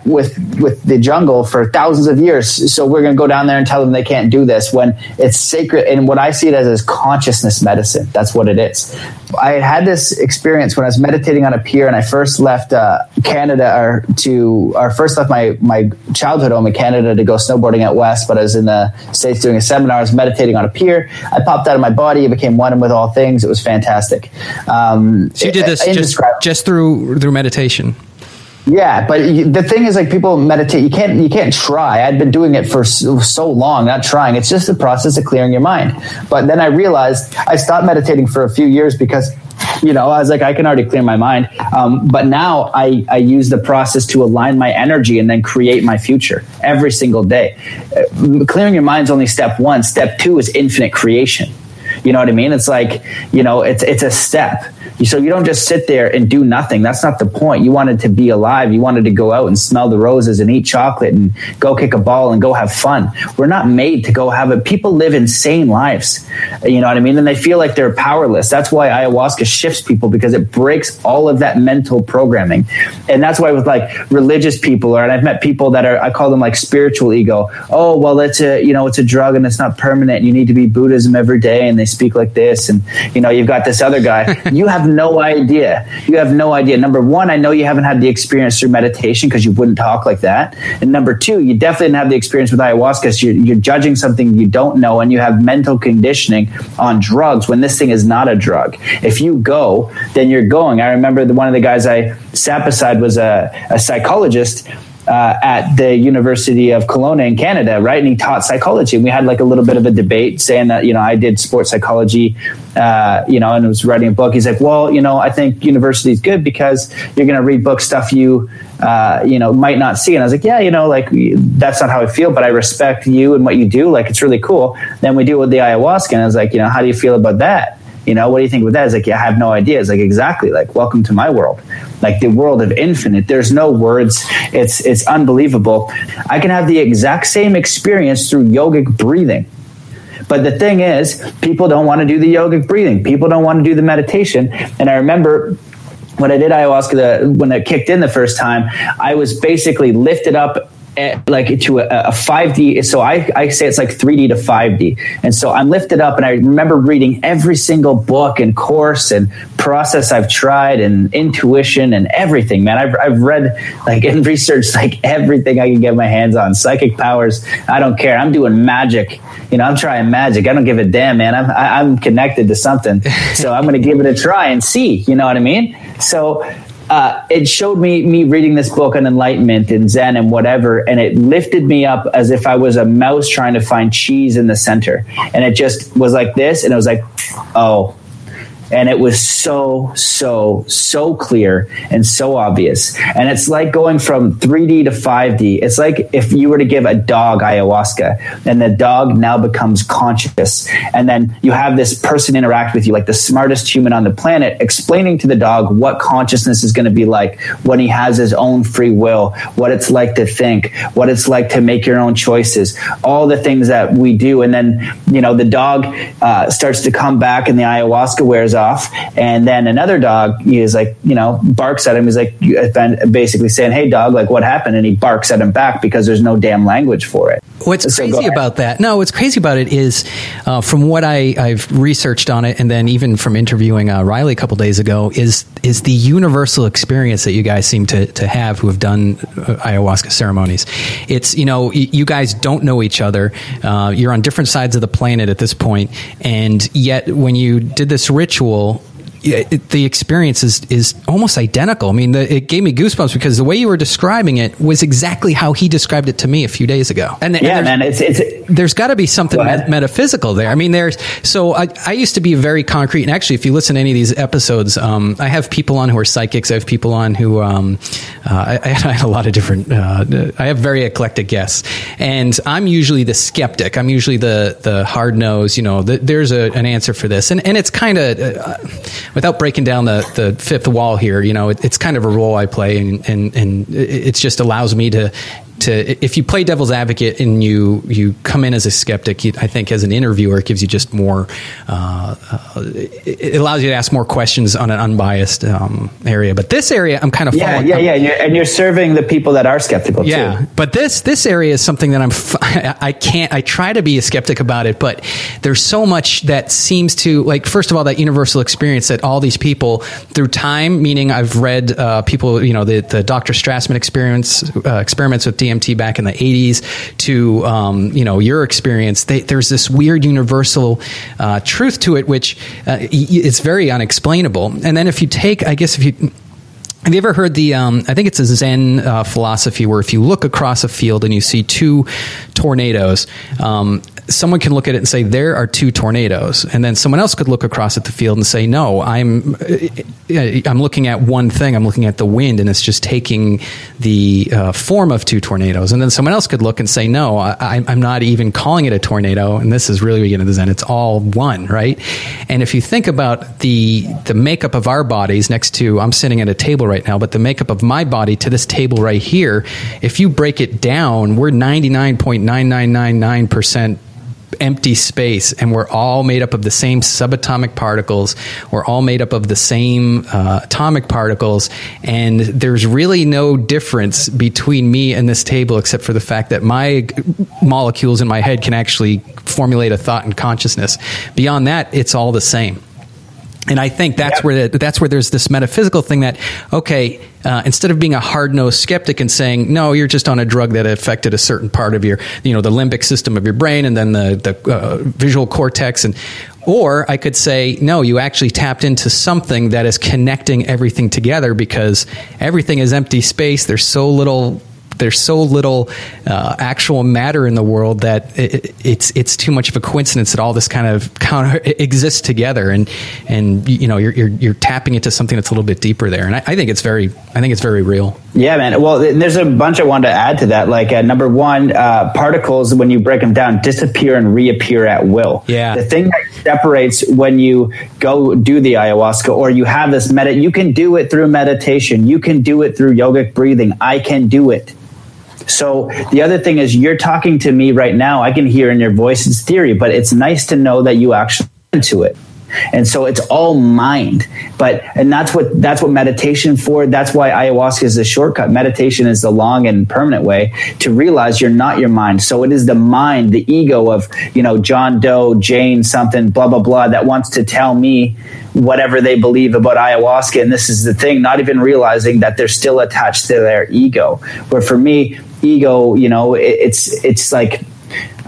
Speaker 7: the jungle for thousands of years. So we're going to go down there and tell them they can't do this when it's sacred. And what I see it as is consciousness medicine. That's what it is. I had this experience when I was meditating on a pier, and I first left Canada first left my childhood home in Canada to go snowboarding out west. But I was in the States doing a seminar. I was meditating on a pier. I popped out of my body. It became one with all things. It was fantastic.
Speaker 1: So you did this just through meditation.
Speaker 7: Yeah, but the thing is, like, people meditate. You can't try. I'd been doing it for so long, not trying. It's just the process of clearing your mind. But then I realized I stopped meditating for a few years because, I was like, I can already clear my mind. But now I use the process to align my energy and then create my future every single day. Clearing your mind is only step one. Step two is infinite creation. You know what I mean? It's like, it's a step. So you don't just sit there and do nothing. That's not the point. You wanted to be alive. You wanted to go out and smell the roses and eat chocolate and go kick a ball and go have fun. We're not made to go have it. People live insane lives. You know what I mean? And they feel like they're powerless. That's why ayahuasca shifts people, because it breaks all of that mental programming. And that's why with like religious people, and I've met people that I call them like spiritual ego. Oh, well, it's a drug and it's not permanent. You need to be Buddhism every day. And they speak like this. And, you've got this other guy. You have no idea. You have no idea. Number one, I know you haven't had the experience through meditation because you wouldn't talk like that. And number two, you definitely didn't have the experience with ayahuasca. So you're judging something you don't know, and you have mental conditioning on drugs when this thing is not a drug. If you go, then you're going. I remember one of the guys I sat beside was a psychologist at the University of Kelowna in Canada, right? And he taught psychology. And we had like a little bit of a debate saying that, I did sports psychology, and was writing a book. He's like, well, I think university is good because you're going to read book stuff you might not see. And I was like, yeah, that's not how I feel, but I respect you and what you do. Like, it's really cool. Then we do it with the ayahuasca. And I was like, how do you feel about that? What do you think with that? It's like, yeah, I have no idea. It's like, exactly. Like, welcome to my world. Like the world of infinite. There's no words. It's unbelievable. I can have the exact same experience through yogic breathing. But the thing is, people don't want to do the yogic breathing. People don't want to do the meditation. And I remember when I did ayahuasca, when it kicked in the first time, I was basically lifted up like to a 5D. So I say it's like 3D to 5D. And so I'm lifted up, and I remember reading every single book and course and process I've tried, and intuition and everything, man. I've read like and researched like everything I can get my hands on. Psychic powers. I don't care. I'm doing magic. I'm trying magic. I don't give a damn, man. I'm connected to something. So I'm going to give it a try and see, you know what I mean? So it showed me reading this book on enlightenment and Zen and whatever, and it lifted me up as if I was a mouse trying to find cheese in the center. And it just was like this, and it was like, oh. And it was so clear and so obvious. And it's like going from 3D to 5D. It's like if you were to give a dog ayahuasca and the dog now becomes conscious. And then you have this person interact with you, like the smartest human on the planet, explaining to the dog what consciousness is going to be like when he has his own free will, what it's like to think, what it's like to make your own choices, all the things that we do. And then, the dog starts to come back and the ayahuasca wears off, and then another dog is like, barks at him. He's like basically saying, hey dog, like what happened? And he barks at him back because there's no damn language for it.
Speaker 1: What's crazy about that? No, what's crazy about it is from what I've researched on it, and then even from interviewing Riley a couple days ago, is the universal experience that you guys seem to have who have done ayahuasca ceremonies. It's, you guys don't know each other. You're on different sides of the planet at this point, and yet when you did this ritual, the experience is almost identical. I mean, it gave me goosebumps because the way you were describing it was exactly how he described it to me a few days ago. And there's got to be something metaphysical there. I mean, I used to be very concrete. And actually, if you listen to any of these episodes, I have people on who are psychics. I have people on who, I had a lot of different, I have very eclectic guests. And I'm usually the skeptic. I'm usually the hard nose, there's an answer for this. And it's kind of, without breaking down the fifth wall here, it's kind of a role I play, and it just allows me to if you play devil's advocate and you come in as a skeptic, I think as an interviewer, it gives you just more, it allows you to ask more questions on an unbiased area. But this area, I'm kind of following.
Speaker 7: Yeah. And you're serving the people that are skeptical too.
Speaker 1: Yeah, but this area is something that I try to be a skeptic about it, but there's so much that seems to, like, first of all, that universal experience that all these people through time, meaning I've read people, the Dr. Strassman experiments with DMT back in the 80s to, your experience, there's this weird universal truth to it, which it's very unexplainable. And then if you take, have you ever heard I think it's a Zen philosophy where if you look across a field and you see two tornadoes, someone can look at it and say, there are two tornadoes. And then someone else could look across at the field and say, no, I'm looking at one thing. I'm looking at the wind, and it's just taking the form of two tornadoes. And then someone else could look and say, no, I'm not even calling it a tornado. And this is really beginning to Zen. It's all one, right? And if you think about the makeup of our bodies next to, I'm sitting at a table right now, but the makeup of my body to this table right here, if you break it down, we're 99.9999% empty space, and we're all made up of the same subatomic particles. We're all made up of the same atomic particles, and there's really no difference between me and this table except for the fact that my molecules in my head can actually formulate a thought and consciousness. Beyond that, it's all the same. And I think that's where there's this metaphysical thing that, okay, instead of being a hard-nosed skeptic and saying, no, you're just on a drug that affected a certain part of your, the limbic system of your brain, and then the visual cortex, or I could say, no, you actually tapped into something that is connecting everything together, because everything is empty space. There's so little actual matter in the world that it's too much of a coincidence that all this kind of exists together, and you're tapping into something that's a little bit deeper there, and I think it's very real. Yeah, man. Well, there's a bunch I wanted to add to that. Like number one, particles, when you break them down, disappear and reappear at will. Yeah. The thing that separates when you go do the ayahuasca or you have this you can do it through meditation, you can do it through yogic breathing. I can do it. So the other thing is, you're talking to me right now. I can hear in your voice it's theory, but it's nice to know that you actually into it. And so it's all mind. And that's what meditation for. That's why ayahuasca is a shortcut. Meditation is the long and permanent way to realize you're not your mind. So it is the mind, the ego of, John Doe, Jane, something, blah, blah, blah, that wants to tell me whatever they believe about ayahuasca. And this is the thing, not even realizing that they're still attached to their ego. Where for me, ego, it's like,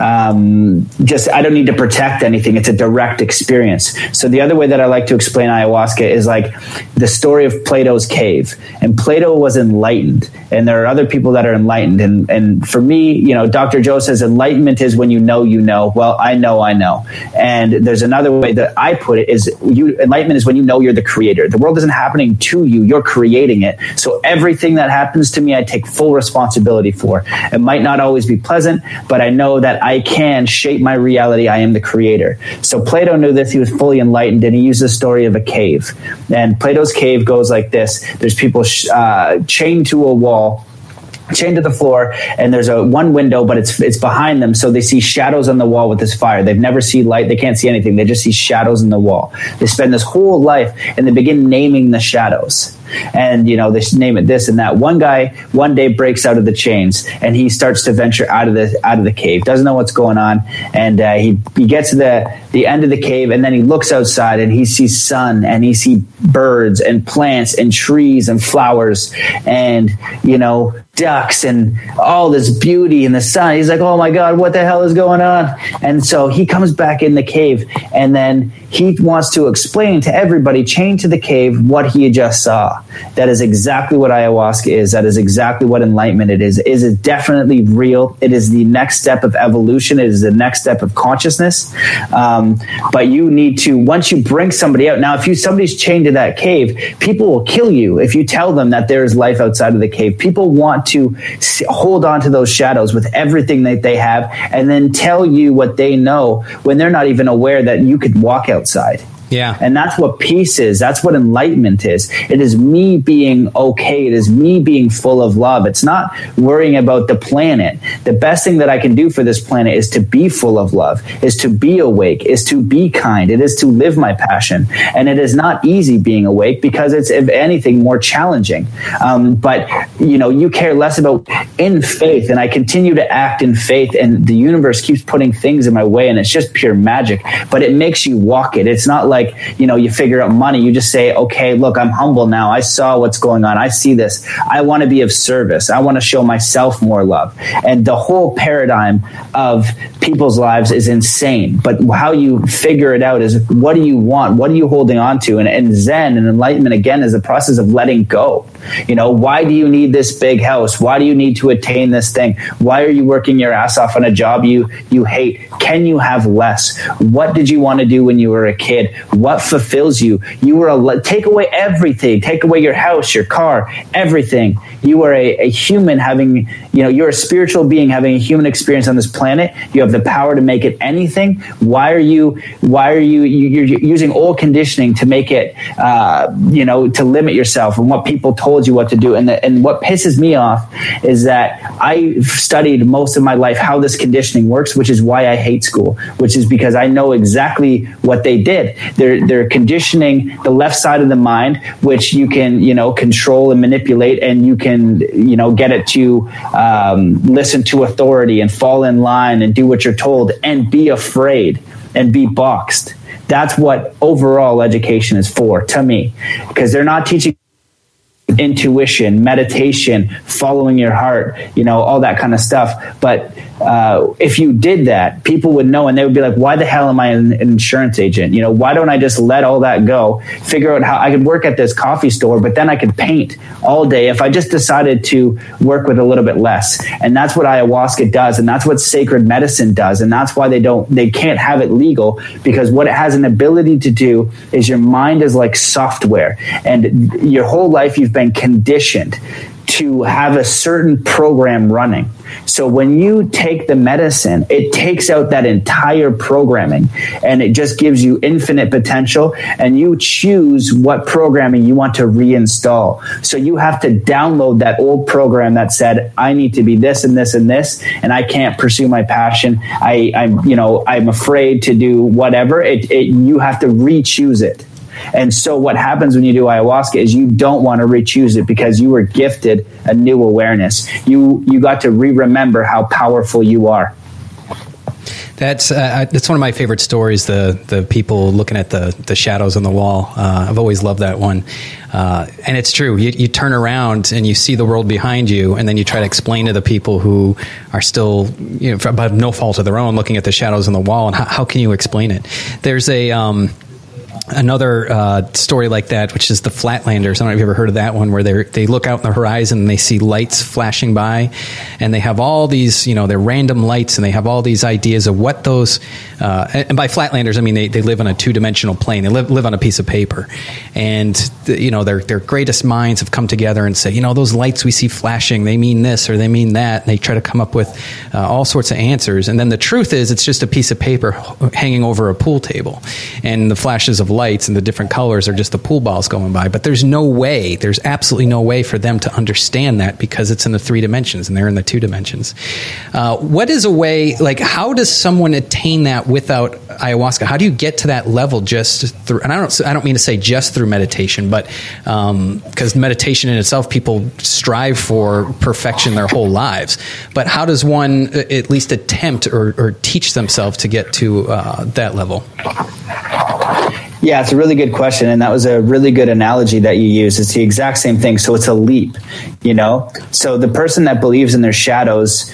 Speaker 7: I don't need to protect anything. It's a direct experience. So the other way that I like to explain ayahuasca is like the story of Plato's cave. And Plato was enlightened, and there are other people that are enlightened. And for me, you know, Dr. Joe says enlightenment is when you know you know. Well, I know. And there's another way that I put it is enlightenment is when you know you're the creator. The world isn't happening to you. You're creating it. So everything that happens to me, I take full responsibility for. It might not always be pleasant, but I know that I can shape my reality. I am the creator. So Plato knew this. He was fully enlightened, and he used the story of a cave. And Plato's cave goes like this. There's people chained to a wall, chained to the floor, and there's one window, but it's behind them, so they see shadows on the wall with this fire. They've never seen light. They can't see anything. They just see shadows in the wall. They spend this whole life, and they begin naming the shadows. And, you know, they name it this and that. One guy one day breaks out of the chains, and he starts to venture out of the cave, doesn't know what's going on. And he gets to the end of the cave, and then he looks outside, and he sees sun, and he sees birds and plants and trees and flowers and, you know, ducks and all this beauty in the sun. He's like, oh my God, what the hell is going on? And so he comes back in the cave, and then he wants to explain to everybody chained to the cave what he just saw. That is exactly what ayahuasca is. That is exactly what enlightenment it is. It is definitely real. It is the next step of evolution. It is the next step of consciousness. But you need to, once you bring somebody out, now if somebody's chained to that cave, people will kill you if you tell them that there is life outside of the cave. People want to hold on to those shadows with everything that they have, and then tell you what they know when they're not even aware that you could walk outside.
Speaker 1: Yeah.
Speaker 7: And that's what peace is. That's what enlightenment is. It is me being okay. It is me being full of love. It's not worrying about the planet. The best thing that I can do for this planet is to be full of love, is to be awake, is to be kind. It is to live my passion. And it is not easy being awake, because it's, if anything, more challenging. But, you know, you care less about in faith. And I continue to act in faith, and the universe keeps putting things in my way, and it's just pure magic. But it makes you walk it. It's not like, you know, you figure out money. You just say, okay, look, I'm humble now. I saw what's going on. I see this. I want to be of service. I want to show myself more love. And the whole paradigm of people's lives is insane. But how you figure it out is, what do you want? What are you holding on to? And Zen and enlightenment, again, is the process of letting go. You know, why do you need this big house? Why do you need to attain this thing? Why are you working your ass off on a job you hate? Can you have less? What did you want to do when you were a kid? What fulfills you? Take away everything. Take away your house, your car, everything. You are a human having, you know, you're a spiritual being having a human experience on this planet. You have the power to make it anything. Why are you you're using old conditioning to make it, you know, to limit yourself and what people told you what to do. And what pisses me off is that I've studied most of my life how this conditioning works, which is why I hate school, which is because I know exactly what they did. They're conditioning the left side of the mind, which you can, you know, control and manipulate, and you can, you know, get it to listen to authority and fall in line and do what you're told and be afraid and be boxed. That's what overall education is for, to me, because they're not teaching intuition, meditation, following your heart, you know, all that kind of stuff. But if you did that, people would know, and they would be like, why the hell am I an insurance agent? You know, why don't I just let all that go, figure out how I could work at this coffee store, but then I could paint all day if I just decided to work with a little bit less. And that's what ayahuasca does. And that's what sacred medicine does. And that's why they can't have it legal, because what it has an ability to do is your mind is like software, and your whole life you've been conditioned to have a certain program running. So when you take the medicine, it takes out that entire programming, and it just gives you infinite potential, and you choose what programming you want to reinstall. So you have to download that old program that said, I need to be this and this and this, and I can't pursue my passion. I'm afraid to do whatever. You have to re-choose it. And so what happens when you do ayahuasca is you don't want to re-choose it, because you were gifted a new awareness. You got to remember how powerful you are.
Speaker 1: That's one of my favorite stories. The people looking at the shadows on the wall. I've always loved that one, and it's true. You turn around and you see the world behind you, and then you try to explain to the people who are still, by no fault of their own, looking at the shadows on the wall. And how can you explain it? There's another story like that, which is the Flatlanders. I don't know if you've ever heard of that one, where they look out on the horizon and they see lights flashing by, and they have all these, they're random lights, and they have all these ideas of what those, and by Flatlanders, I mean, they live on a two-dimensional plane. They live on a piece of paper. And, their greatest minds have come together and say, those lights we see flashing, they mean this or they mean that. And they try to come up with all sorts of answers. And then the truth is, it's just a piece of paper hanging over a pool table. And the flashes of lights and the different colors are just the pool balls going by. But there's absolutely no way for them to understand that, because it's in the 3 dimensions and they're in the 2 dimensions. What is a way, how does someone attain that without ayahuasca? How do you get to that level just through, and I don't mean to say just through meditation, but because meditation in itself, people strive for perfection their whole lives. But how does one at least attempt or teach themselves to get to that level?
Speaker 7: Yeah, it's a really good question. And that was a really good analogy that you used. It's the exact same thing. So it's a leap, So the person that believes in their shadows,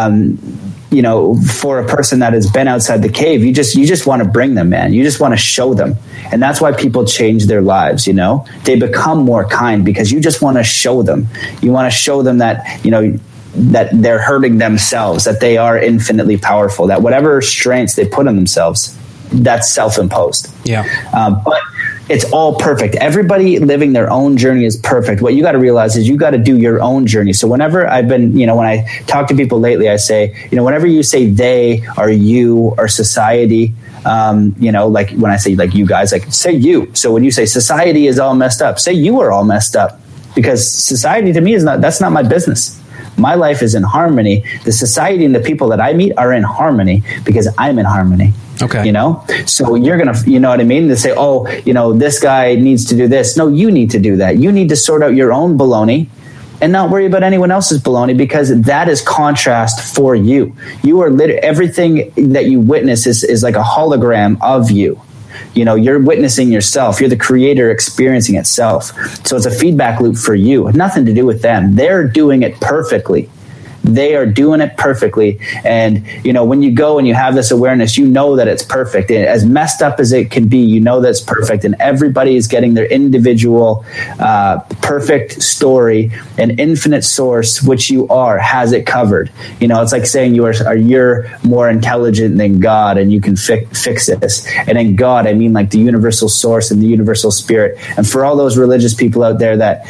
Speaker 7: for a person that has been outside the cave, you just want to bring them, man. You just want to show them. And that's why people change their lives, They become more kind because you just want to show them. You want to show them that, that they're hurting themselves, that they are infinitely powerful, that whatever strengths they put on themselves, that's self-imposed.
Speaker 1: Yeah.
Speaker 7: But it's all perfect. Everybody living their own journey is perfect. What you got to realize is you got to do your own journey. So whenever I've been, when I talk to people lately, I say, whenever you say they or you or society, like when I say like you guys, say you. So when you say society is all messed up, say you are all messed up, because society to me that's not my business. My life is in harmony. The society and the people that I meet are in harmony because I'm in harmony.
Speaker 1: Okay.
Speaker 7: So you're going to, what I mean? To say, this guy needs to do this. No, you need to do that. You need to sort out your own baloney and not worry about anyone else's baloney, because that is contrast for you. You are everything that you witness is like a hologram of you. You're witnessing yourself. You're the creator experiencing itself. So it's a feedback loop for you. Nothing to do with them. They're doing it perfectly. They are doing it perfectly. And, when you go and you have this awareness, that it's perfect. And as messed up as it can be, that it's perfect. And everybody is getting their individual perfect story. An infinite source, which you are, has it covered. It's like saying you're more intelligent than God and you can fix this. And in God, I mean like the universal source and the universal spirit. And for all those religious people out there that,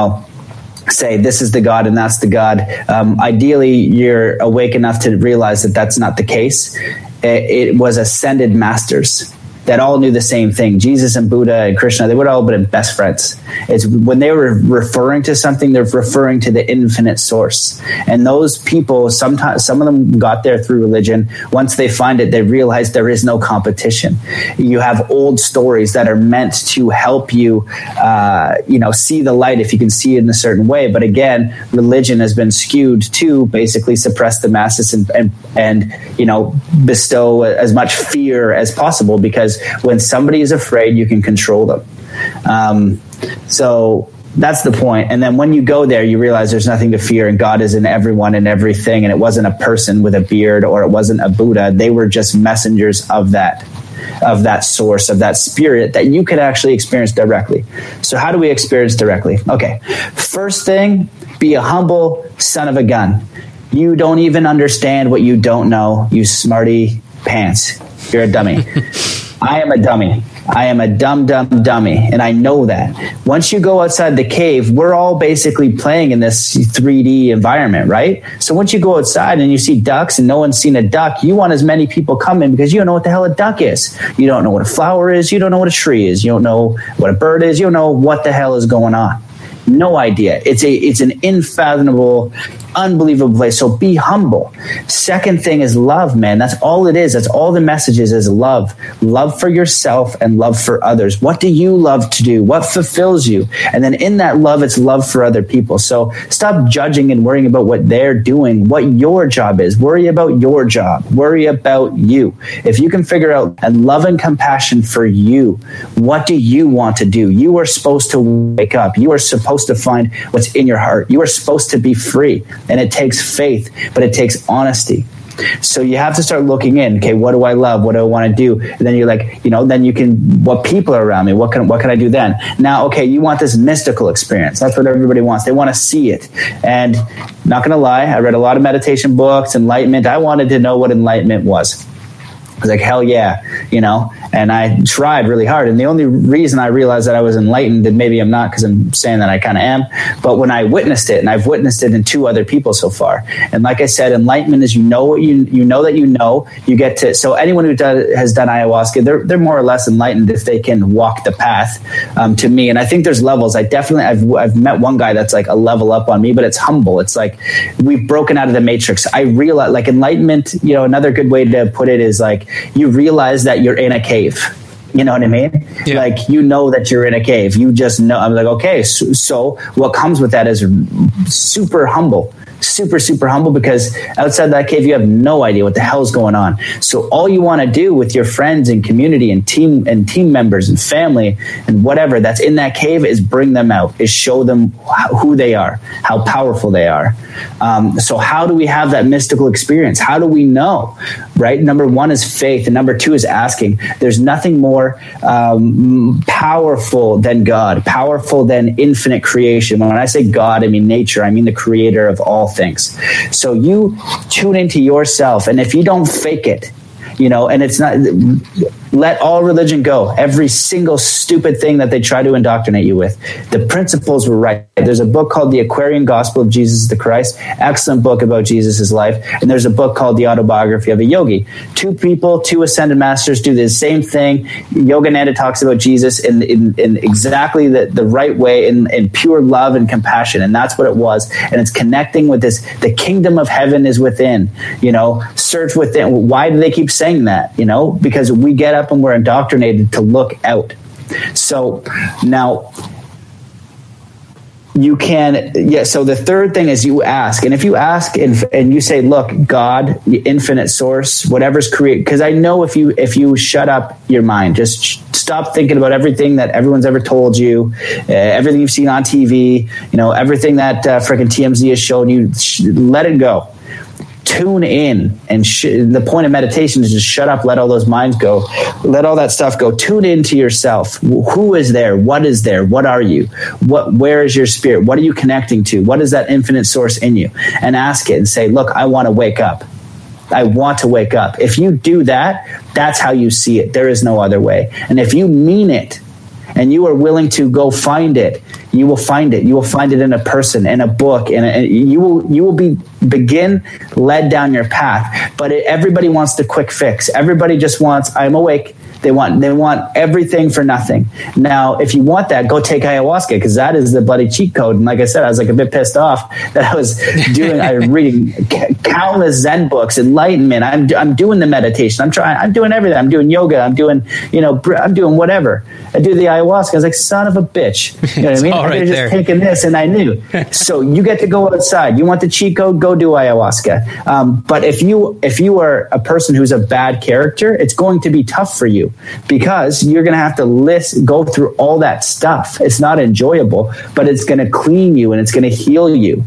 Speaker 7: say this is the God and that's the God. Ideally, you're awake enough to realize that that's not the case. It was ascended masters that all knew the same thing. Jesus and Buddha and Krishna, they would all been best friends. It's when they were referring to something, they're referring to the infinite source. And those people, sometimes some of them got there through religion. Once they find it, they realize there is no competition. You have old stories that are meant to help you, see the light if you can see it in a certain way. But again, religion has been skewed to basically suppress the masses and bestow as much fear as possible, because when somebody is afraid, you can control them. So that's the point. And then when you go there, you realize there's nothing to fear, and God is in everyone and everything. And it wasn't a person with a beard, or it wasn't a Buddha. They were just messengers of that source, of that spirit that you could actually experience directly. So how do we experience directly? Okay. First thing, be a humble son of a gun. You don't even understand what you don't know, you smarty pants. You're a dummy. I am a dummy. I am a dumb dummy. And I know that. Once you go outside the cave, we're all basically playing in this 3D environment, right? So once you go outside and you see ducks and no one's seen a duck, you want as many people come in because you don't know what the hell a duck is. You don't know what a flower is. You don't know what a tree is. You don't know what a bird is. You don't know what the hell is going on. No idea. It's an unfathomable unbelievable place. So be humble. Second thing is love, man. That's all it is. That's all the message is love. Love for yourself and love for others. What do you love to do? What fulfills you? And then in that love, it's love for other people. So stop judging and worrying about what they're doing, what your job is. Worry about your job. Worry about you. If you can figure out and love and compassion for you, what do you want to do? You are supposed to wake up. You are supposed to find what's in your heart. You are supposed to be free. And it takes faith, but it takes honesty. So you have to start looking in. Okay, what do I love? What do I want to do? And then you're like, then you can. What people are around me? What can I do then? Now, okay, you want this mystical experience. That's what everybody wants. They want to see it. And not going to lie, I read a lot of meditation books, enlightenment. I wanted to know what enlightenment was. I was like, hell yeah, and I tried really hard. And the only reason I realized that I was enlightened, and maybe I'm not because I'm saying that I kind of am, but when I witnessed it, and I've witnessed it in 2 other people so far. And like I said, enlightenment is, you know that you get to, so anyone who has done ayahuasca, they're more or less enlightened if they can walk the path to me. And I think there's levels. I've met one guy that's like a level up on me, but it's humble. It's like we've broken out of the matrix. I realize like enlightenment, another good way to put it is like, you realize that you're in a cave. You know what I mean? Yeah. Like, that you're in a cave. You just know. I'm like, okay, so what comes with that is super humble. Super, super humble, because outside that cave, you have no idea what the hell is going on. So all you want to do with your friends and community and team members and family and whatever that's in that cave is bring them out, is show them who they are, how powerful they are. So how do we have that mystical experience? How do we know, right? Number 1 is faith. And number 2 is asking. There's nothing more powerful than God, powerful than infinite creation. When I say God, I mean nature. I mean the creator of all things. So you tune into yourself, and if you don't fake it, and it's not, let all religion go. Every single stupid thing that they try to indoctrinate you with. The principles were right. There's a book called The Aquarian Gospel of Jesus the Christ. Excellent book about Jesus' life. And there's a book called The Autobiography of a Yogi. 2 people, 2 ascended masters do the same thing. Yogananda talks about Jesus in exactly the right way, in pure love and compassion. And that's what it was. And it's connecting with this. The kingdom of heaven is within, search within. Why do they keep saying that? Because we get up and we're indoctrinated to look out. So now you can, so the third thing is you ask. And if you ask and you say, look, God, the infinite source, whatever's created, because I know if you shut up your mind, just stop thinking about everything that everyone's ever told you, everything you've seen on TV, everything that freaking TMZ has shown you, let it go. Tune in, and the point of meditation is just shut up, let all those minds go, let all that stuff go. Tune into yourself. Who is there? What is there? What are you? Where is your spirit? What are you connecting to? What is that infinite source in you? And ask it and say, look, I want to wake up. I want to wake up. If you do that, that's how you see it. There is no other way. And if you mean it, and you are willing to go find it, you will find it. You will find it in a person, in a book, and you will begin led down your path. But everybody wants the quick fix. Everybody just wants, I'm awake. They want everything for nothing. Now, if you want that, go take ayahuasca, because that is the bloody cheat code. And like I said, I was like a bit pissed off that I was reading countless Zen books, enlightenment. I'm doing the meditation. I'm doing everything. I'm doing yoga. I'm doing whatever. I do the ayahuasca. I was like, son of a bitch. You know what I mean? I could have just taken this, and I knew. So you get to go outside. You want the cheat code? Go do ayahuasca. But if you are a person who's a bad character, it's going to be tough for you, because you're going to have to go through all that stuff. It's not enjoyable, but it's going to clean you and it's going to heal you.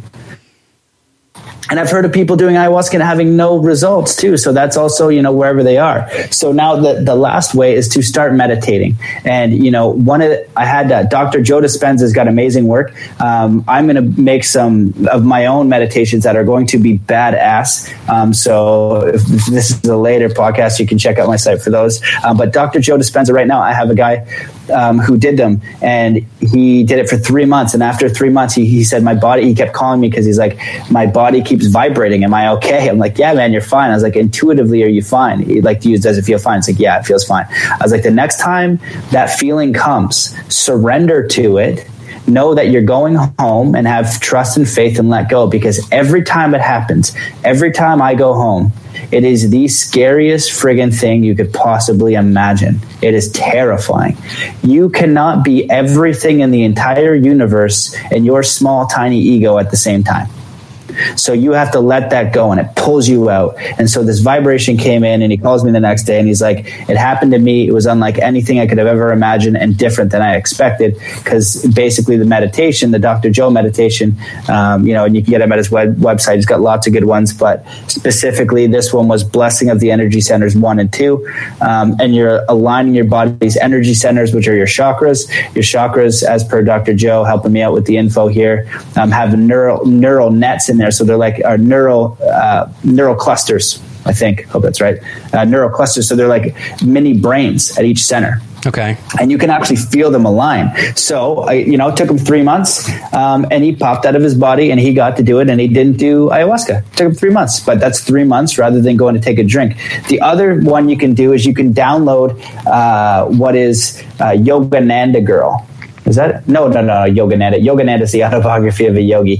Speaker 7: And I've heard of people doing ayahuasca and having no results too. So that's also, wherever they are. So now the last way is to start meditating. And, I had Dr. Joe Dispenza has got amazing work. I'm going to make some of my own meditations that are going to be badass. So if this is a later podcast, you can check out my site for those. But Dr. Joe Dispenza right now, I have a guy who did them, and he did it for 3 months. And after 3 months, he said, my body, he kept calling me because he's like, my body keeps vibrating. Am I okay? I'm like, yeah, man, you're fine. I was like, intuitively, are you fine? He'd like to use, does it feel fine? It's like, yeah, it feels fine. I was like, the next time that feeling comes, surrender to it. know that you're going home and have trust and faith and let go, because every time it happens, every time I go home, it is the scariest friggin' thing you could possibly imagine. It is terrifying. You cannot be everything in the entire universe and your small, tiny ego at the same time. So you have to let that go, and it pulls you out. And so this vibration came in, and he calls me the next day, and he's like, it happened to me. It was unlike anything I could have ever imagined and different than I expected, because basically the meditation, the Dr. Joe meditation, and you can get him at his website. He's got lots of good ones, but specifically this one was Blessing of the Energy Centers 1 and 2. And you're aligning your body's energy centers, which are your chakras. Your chakras, as per Dr. Joe, helping me out with the info here, have neural nets in there. So they're like neural clusters, I think. Hope that's right. Neural clusters. So they're like mini brains at each center.
Speaker 1: Okay.
Speaker 7: And you can actually feel them align. So, it took him 3 months, and he popped out of his body, and he got to do it, and he didn't do ayahuasca. It took him 3 months, but that's 3 months rather than going to take a drink. The other one you can do is you can download what is Yogananda Girl. Is that? No, Yogananda. Yogananda is the autobiography of a yogi.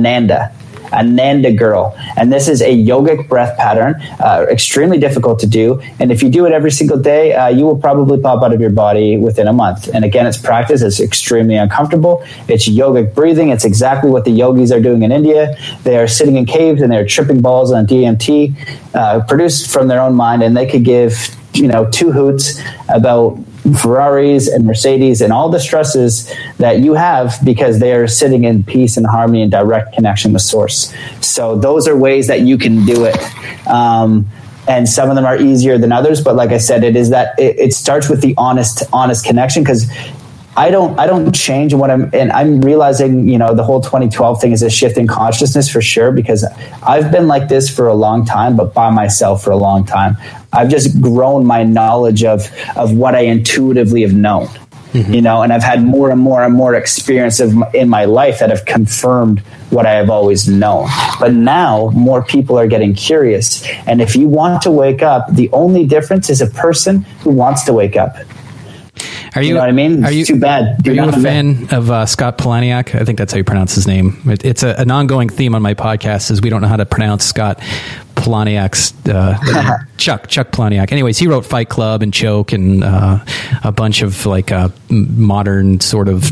Speaker 7: Ananda Girl. And this is a yogic breath pattern, extremely difficult to do. And if you do it every single day, you will probably pop out of your body within a month. And again, it's practice. It's extremely uncomfortable. It's yogic breathing. It's exactly what the yogis are doing in India. They are sitting in caves and they're tripping balls on DMT, produced from their own mind. And they could give, 2 hoots about Ferraris and Mercedes and all the stresses that you have, because they are sitting in peace and harmony and direct connection with source. So those are ways that you can do it. And some of them are easier than others. But like I said, it starts with the honest connection, because I don't change and I'm realizing, the whole 2012 thing is a shift in consciousness for sure, because I've been like this for a long time, but by myself for a long time. I've just grown my knowledge of what I intuitively have known, and I've had more and more and more experience in my life that have confirmed what I have always known. But now more people are getting curious. And if you want to wake up, the only difference is a person who wants to wake up. You know what I mean? It's too bad.
Speaker 1: Are you a fan of Scott Palahniuk? I think that's how you pronounce his name. It's an ongoing theme on my podcast, is we don't know how to pronounce Scott Palahniuk's Chuck Palahniuk. Anyways, he wrote Fight Club and Choke and a bunch of modern sort of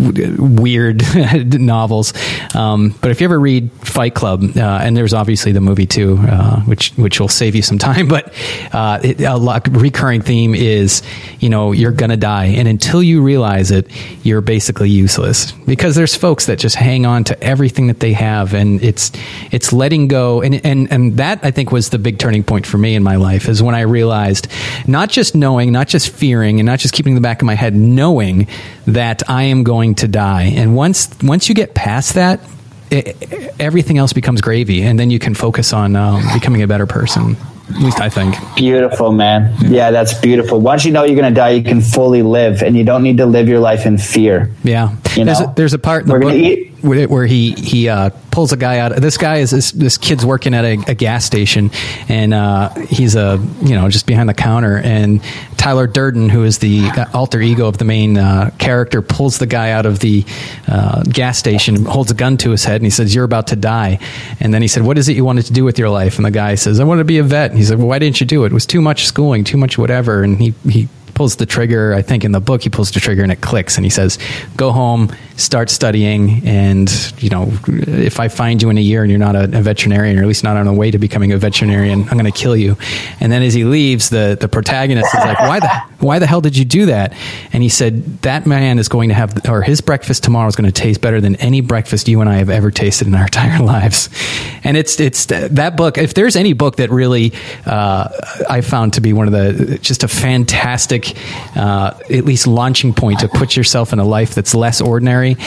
Speaker 1: weird novels. But if you ever read Fight Club, and there's obviously the movie too, which will save you some time, but a recurring theme is, you're gonna die, and until you realize it, you're basically useless, because there's folks that just hang on to everything that they have, and it's letting go, and that I think was the big turning point for me in my life, is when I realized, not just knowing, not just fearing, and not just keeping in the back of my head, knowing that I am going to die. And once you get past that, everything else becomes gravy, and then you can focus on becoming a better person. At least I think.
Speaker 7: Beautiful, man. Yeah, that's beautiful. Once you know you're going to die, you can fully live, and you don't need to live your life in fear.
Speaker 1: Yeah. There's a part in the book where he pulls a guy out. This guy is this kid's working at a gas station, and he's just behind the counter, and Tyler Durden, who is the alter ego of the main character, pulls the guy out of the gas station, holds a gun to his head, and he says, "You're about to die." And then he said, "What is it you wanted to do with your life?" And the guy says, "I want to be a vet." And he said, "Well, why didn't you do it? It was too much schooling, too much whatever." And he pulls the trigger. I think in the book he pulls the trigger and it clicks, and he says, "Go home, start studying, and if I find you in a year and you're not a veterinarian, or at least not on the way to becoming a veterinarian, I'm going to kill you." And then as he leaves, the protagonist is like, why the hell did you do that? And he said, "That man is going to have, or his breakfast tomorrow is going to taste better than any breakfast you and I have ever tasted in our entire lives." And it's that book. If there's any book that really I found to be one of just a fantastic at least launching point to put yourself in a life that's less ordinary,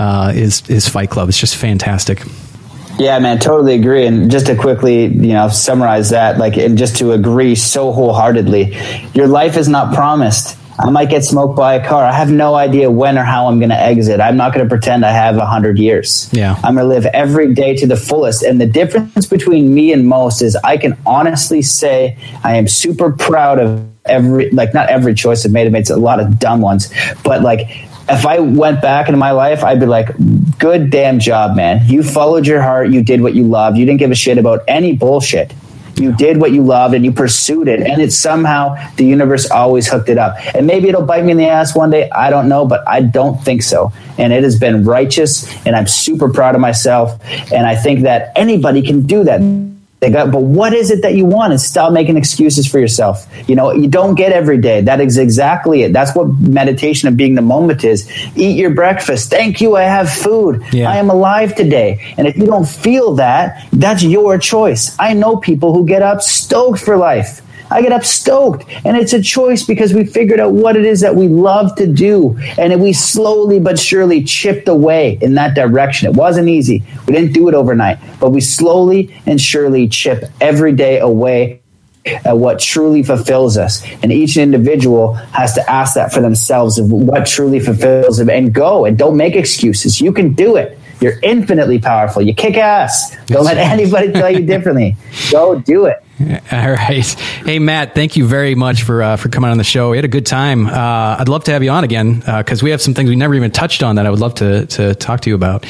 Speaker 1: is Fight Club. It's just fantastic.
Speaker 7: Yeah, man, totally agree. And just to quickly, summarize that, and just to agree so wholeheartedly, your life is not promised. I might get smoked by a car. I have no idea when or how I'm going to exit. I'm not going to pretend I have 100 years. Yeah. I'm going to live every day to the fullest. And the difference between me and most is I can honestly say I am super proud of not every choice I've made. I've made a lot of dumb ones, but if I went back into my life, I'd be like, good damn job, man. You followed your heart. You did what you loved. You didn't give a shit about any bullshit. You did what you loved and you pursued it. And it's somehow the universe always hooked it up. And maybe it'll bite me in the ass one day. I don't know, but I don't think so. And it has been righteous, and I'm super proud of myself. And I think that anybody can do that. But what is it that you want? And stop making excuses for yourself. You know, you don't get every day. That is exactly it. That's what meditation and being the moment is. Eat your breakfast. Thank you. I have food.
Speaker 1: Yeah.
Speaker 7: I am alive today. And if you don't feel that, that's your choice. I know people who get up stoked for life. I get up stoked, and it's a choice because we figured out what it is that we love to do, and we slowly but surely chipped away in that direction. It wasn't easy. We didn't do it overnight, but we slowly and surely chip every day away at what truly fulfills us. And each individual has to ask that for themselves of what truly fulfills them, and go and don't make excuses. You can do it. You're infinitely powerful. You kick ass. Don't let anybody tell you differently. Go do it.
Speaker 1: All right. Hey, Matt, thank you very much for coming on the show. We had a good time. I'd love to have you on again because we have some things we never even touched on that I would love to talk to you about.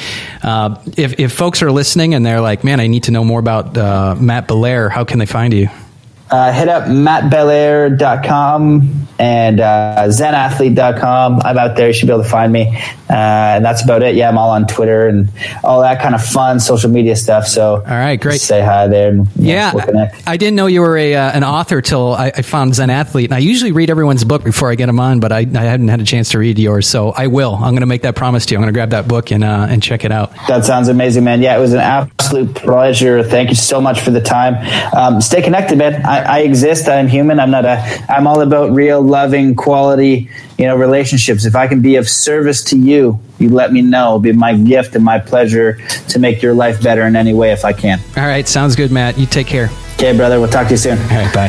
Speaker 1: If folks are listening and they're like, man, I need to know more about Matt Belair, how can they find you?
Speaker 7: Hit up mattbelair.com and zenathlete.com. I'm out there. You should be able to find me. And that's about it. Yeah, I'm all on Twitter and all that kind of fun social media stuff. So
Speaker 1: all right, great.
Speaker 7: Say hi there. And, we'll connect.
Speaker 1: I didn't know you were an author till I found Zen Athlete. And I usually read everyone's book before I get them on, but I hadn't had a chance to read yours. So I will. I'm going to make that promise to you. I'm going to grab that book and check it out.
Speaker 7: That sounds amazing, man. Yeah, it was an absolute pleasure. Thank you so much for the time. Stay connected, man. I exist. I'm human. I'm all about real, loving, quality, relationships. If I can be of service to you, you let me know. It'll be my gift and my pleasure to make your life better in any way if I can.
Speaker 1: All right. Sounds good, Matt. You take care.
Speaker 7: Okay, brother. We'll talk to you soon.
Speaker 1: All right. Bye.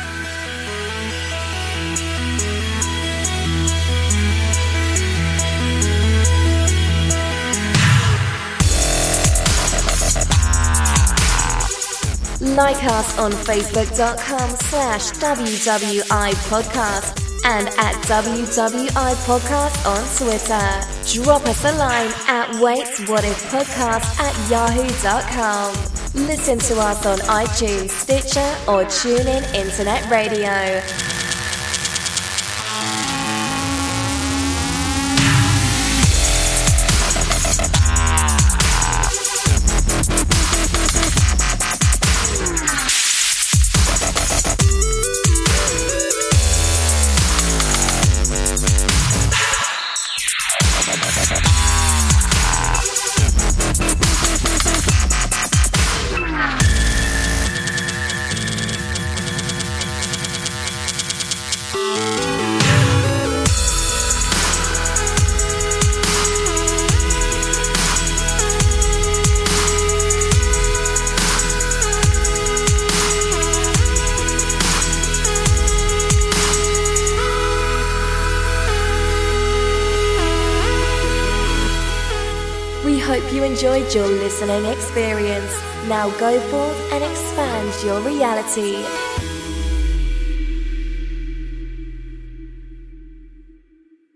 Speaker 2: Like us on Facebook.com/WWI Podcast and at WWI Podcast on Twitter. Drop us a line at waitswhatifpodcast@yahoo.com. Listen to us on iTunes, Stitcher, or TuneIn Internet Radio. Hope you enjoyed your listening experience. Now go forth and expand your reality.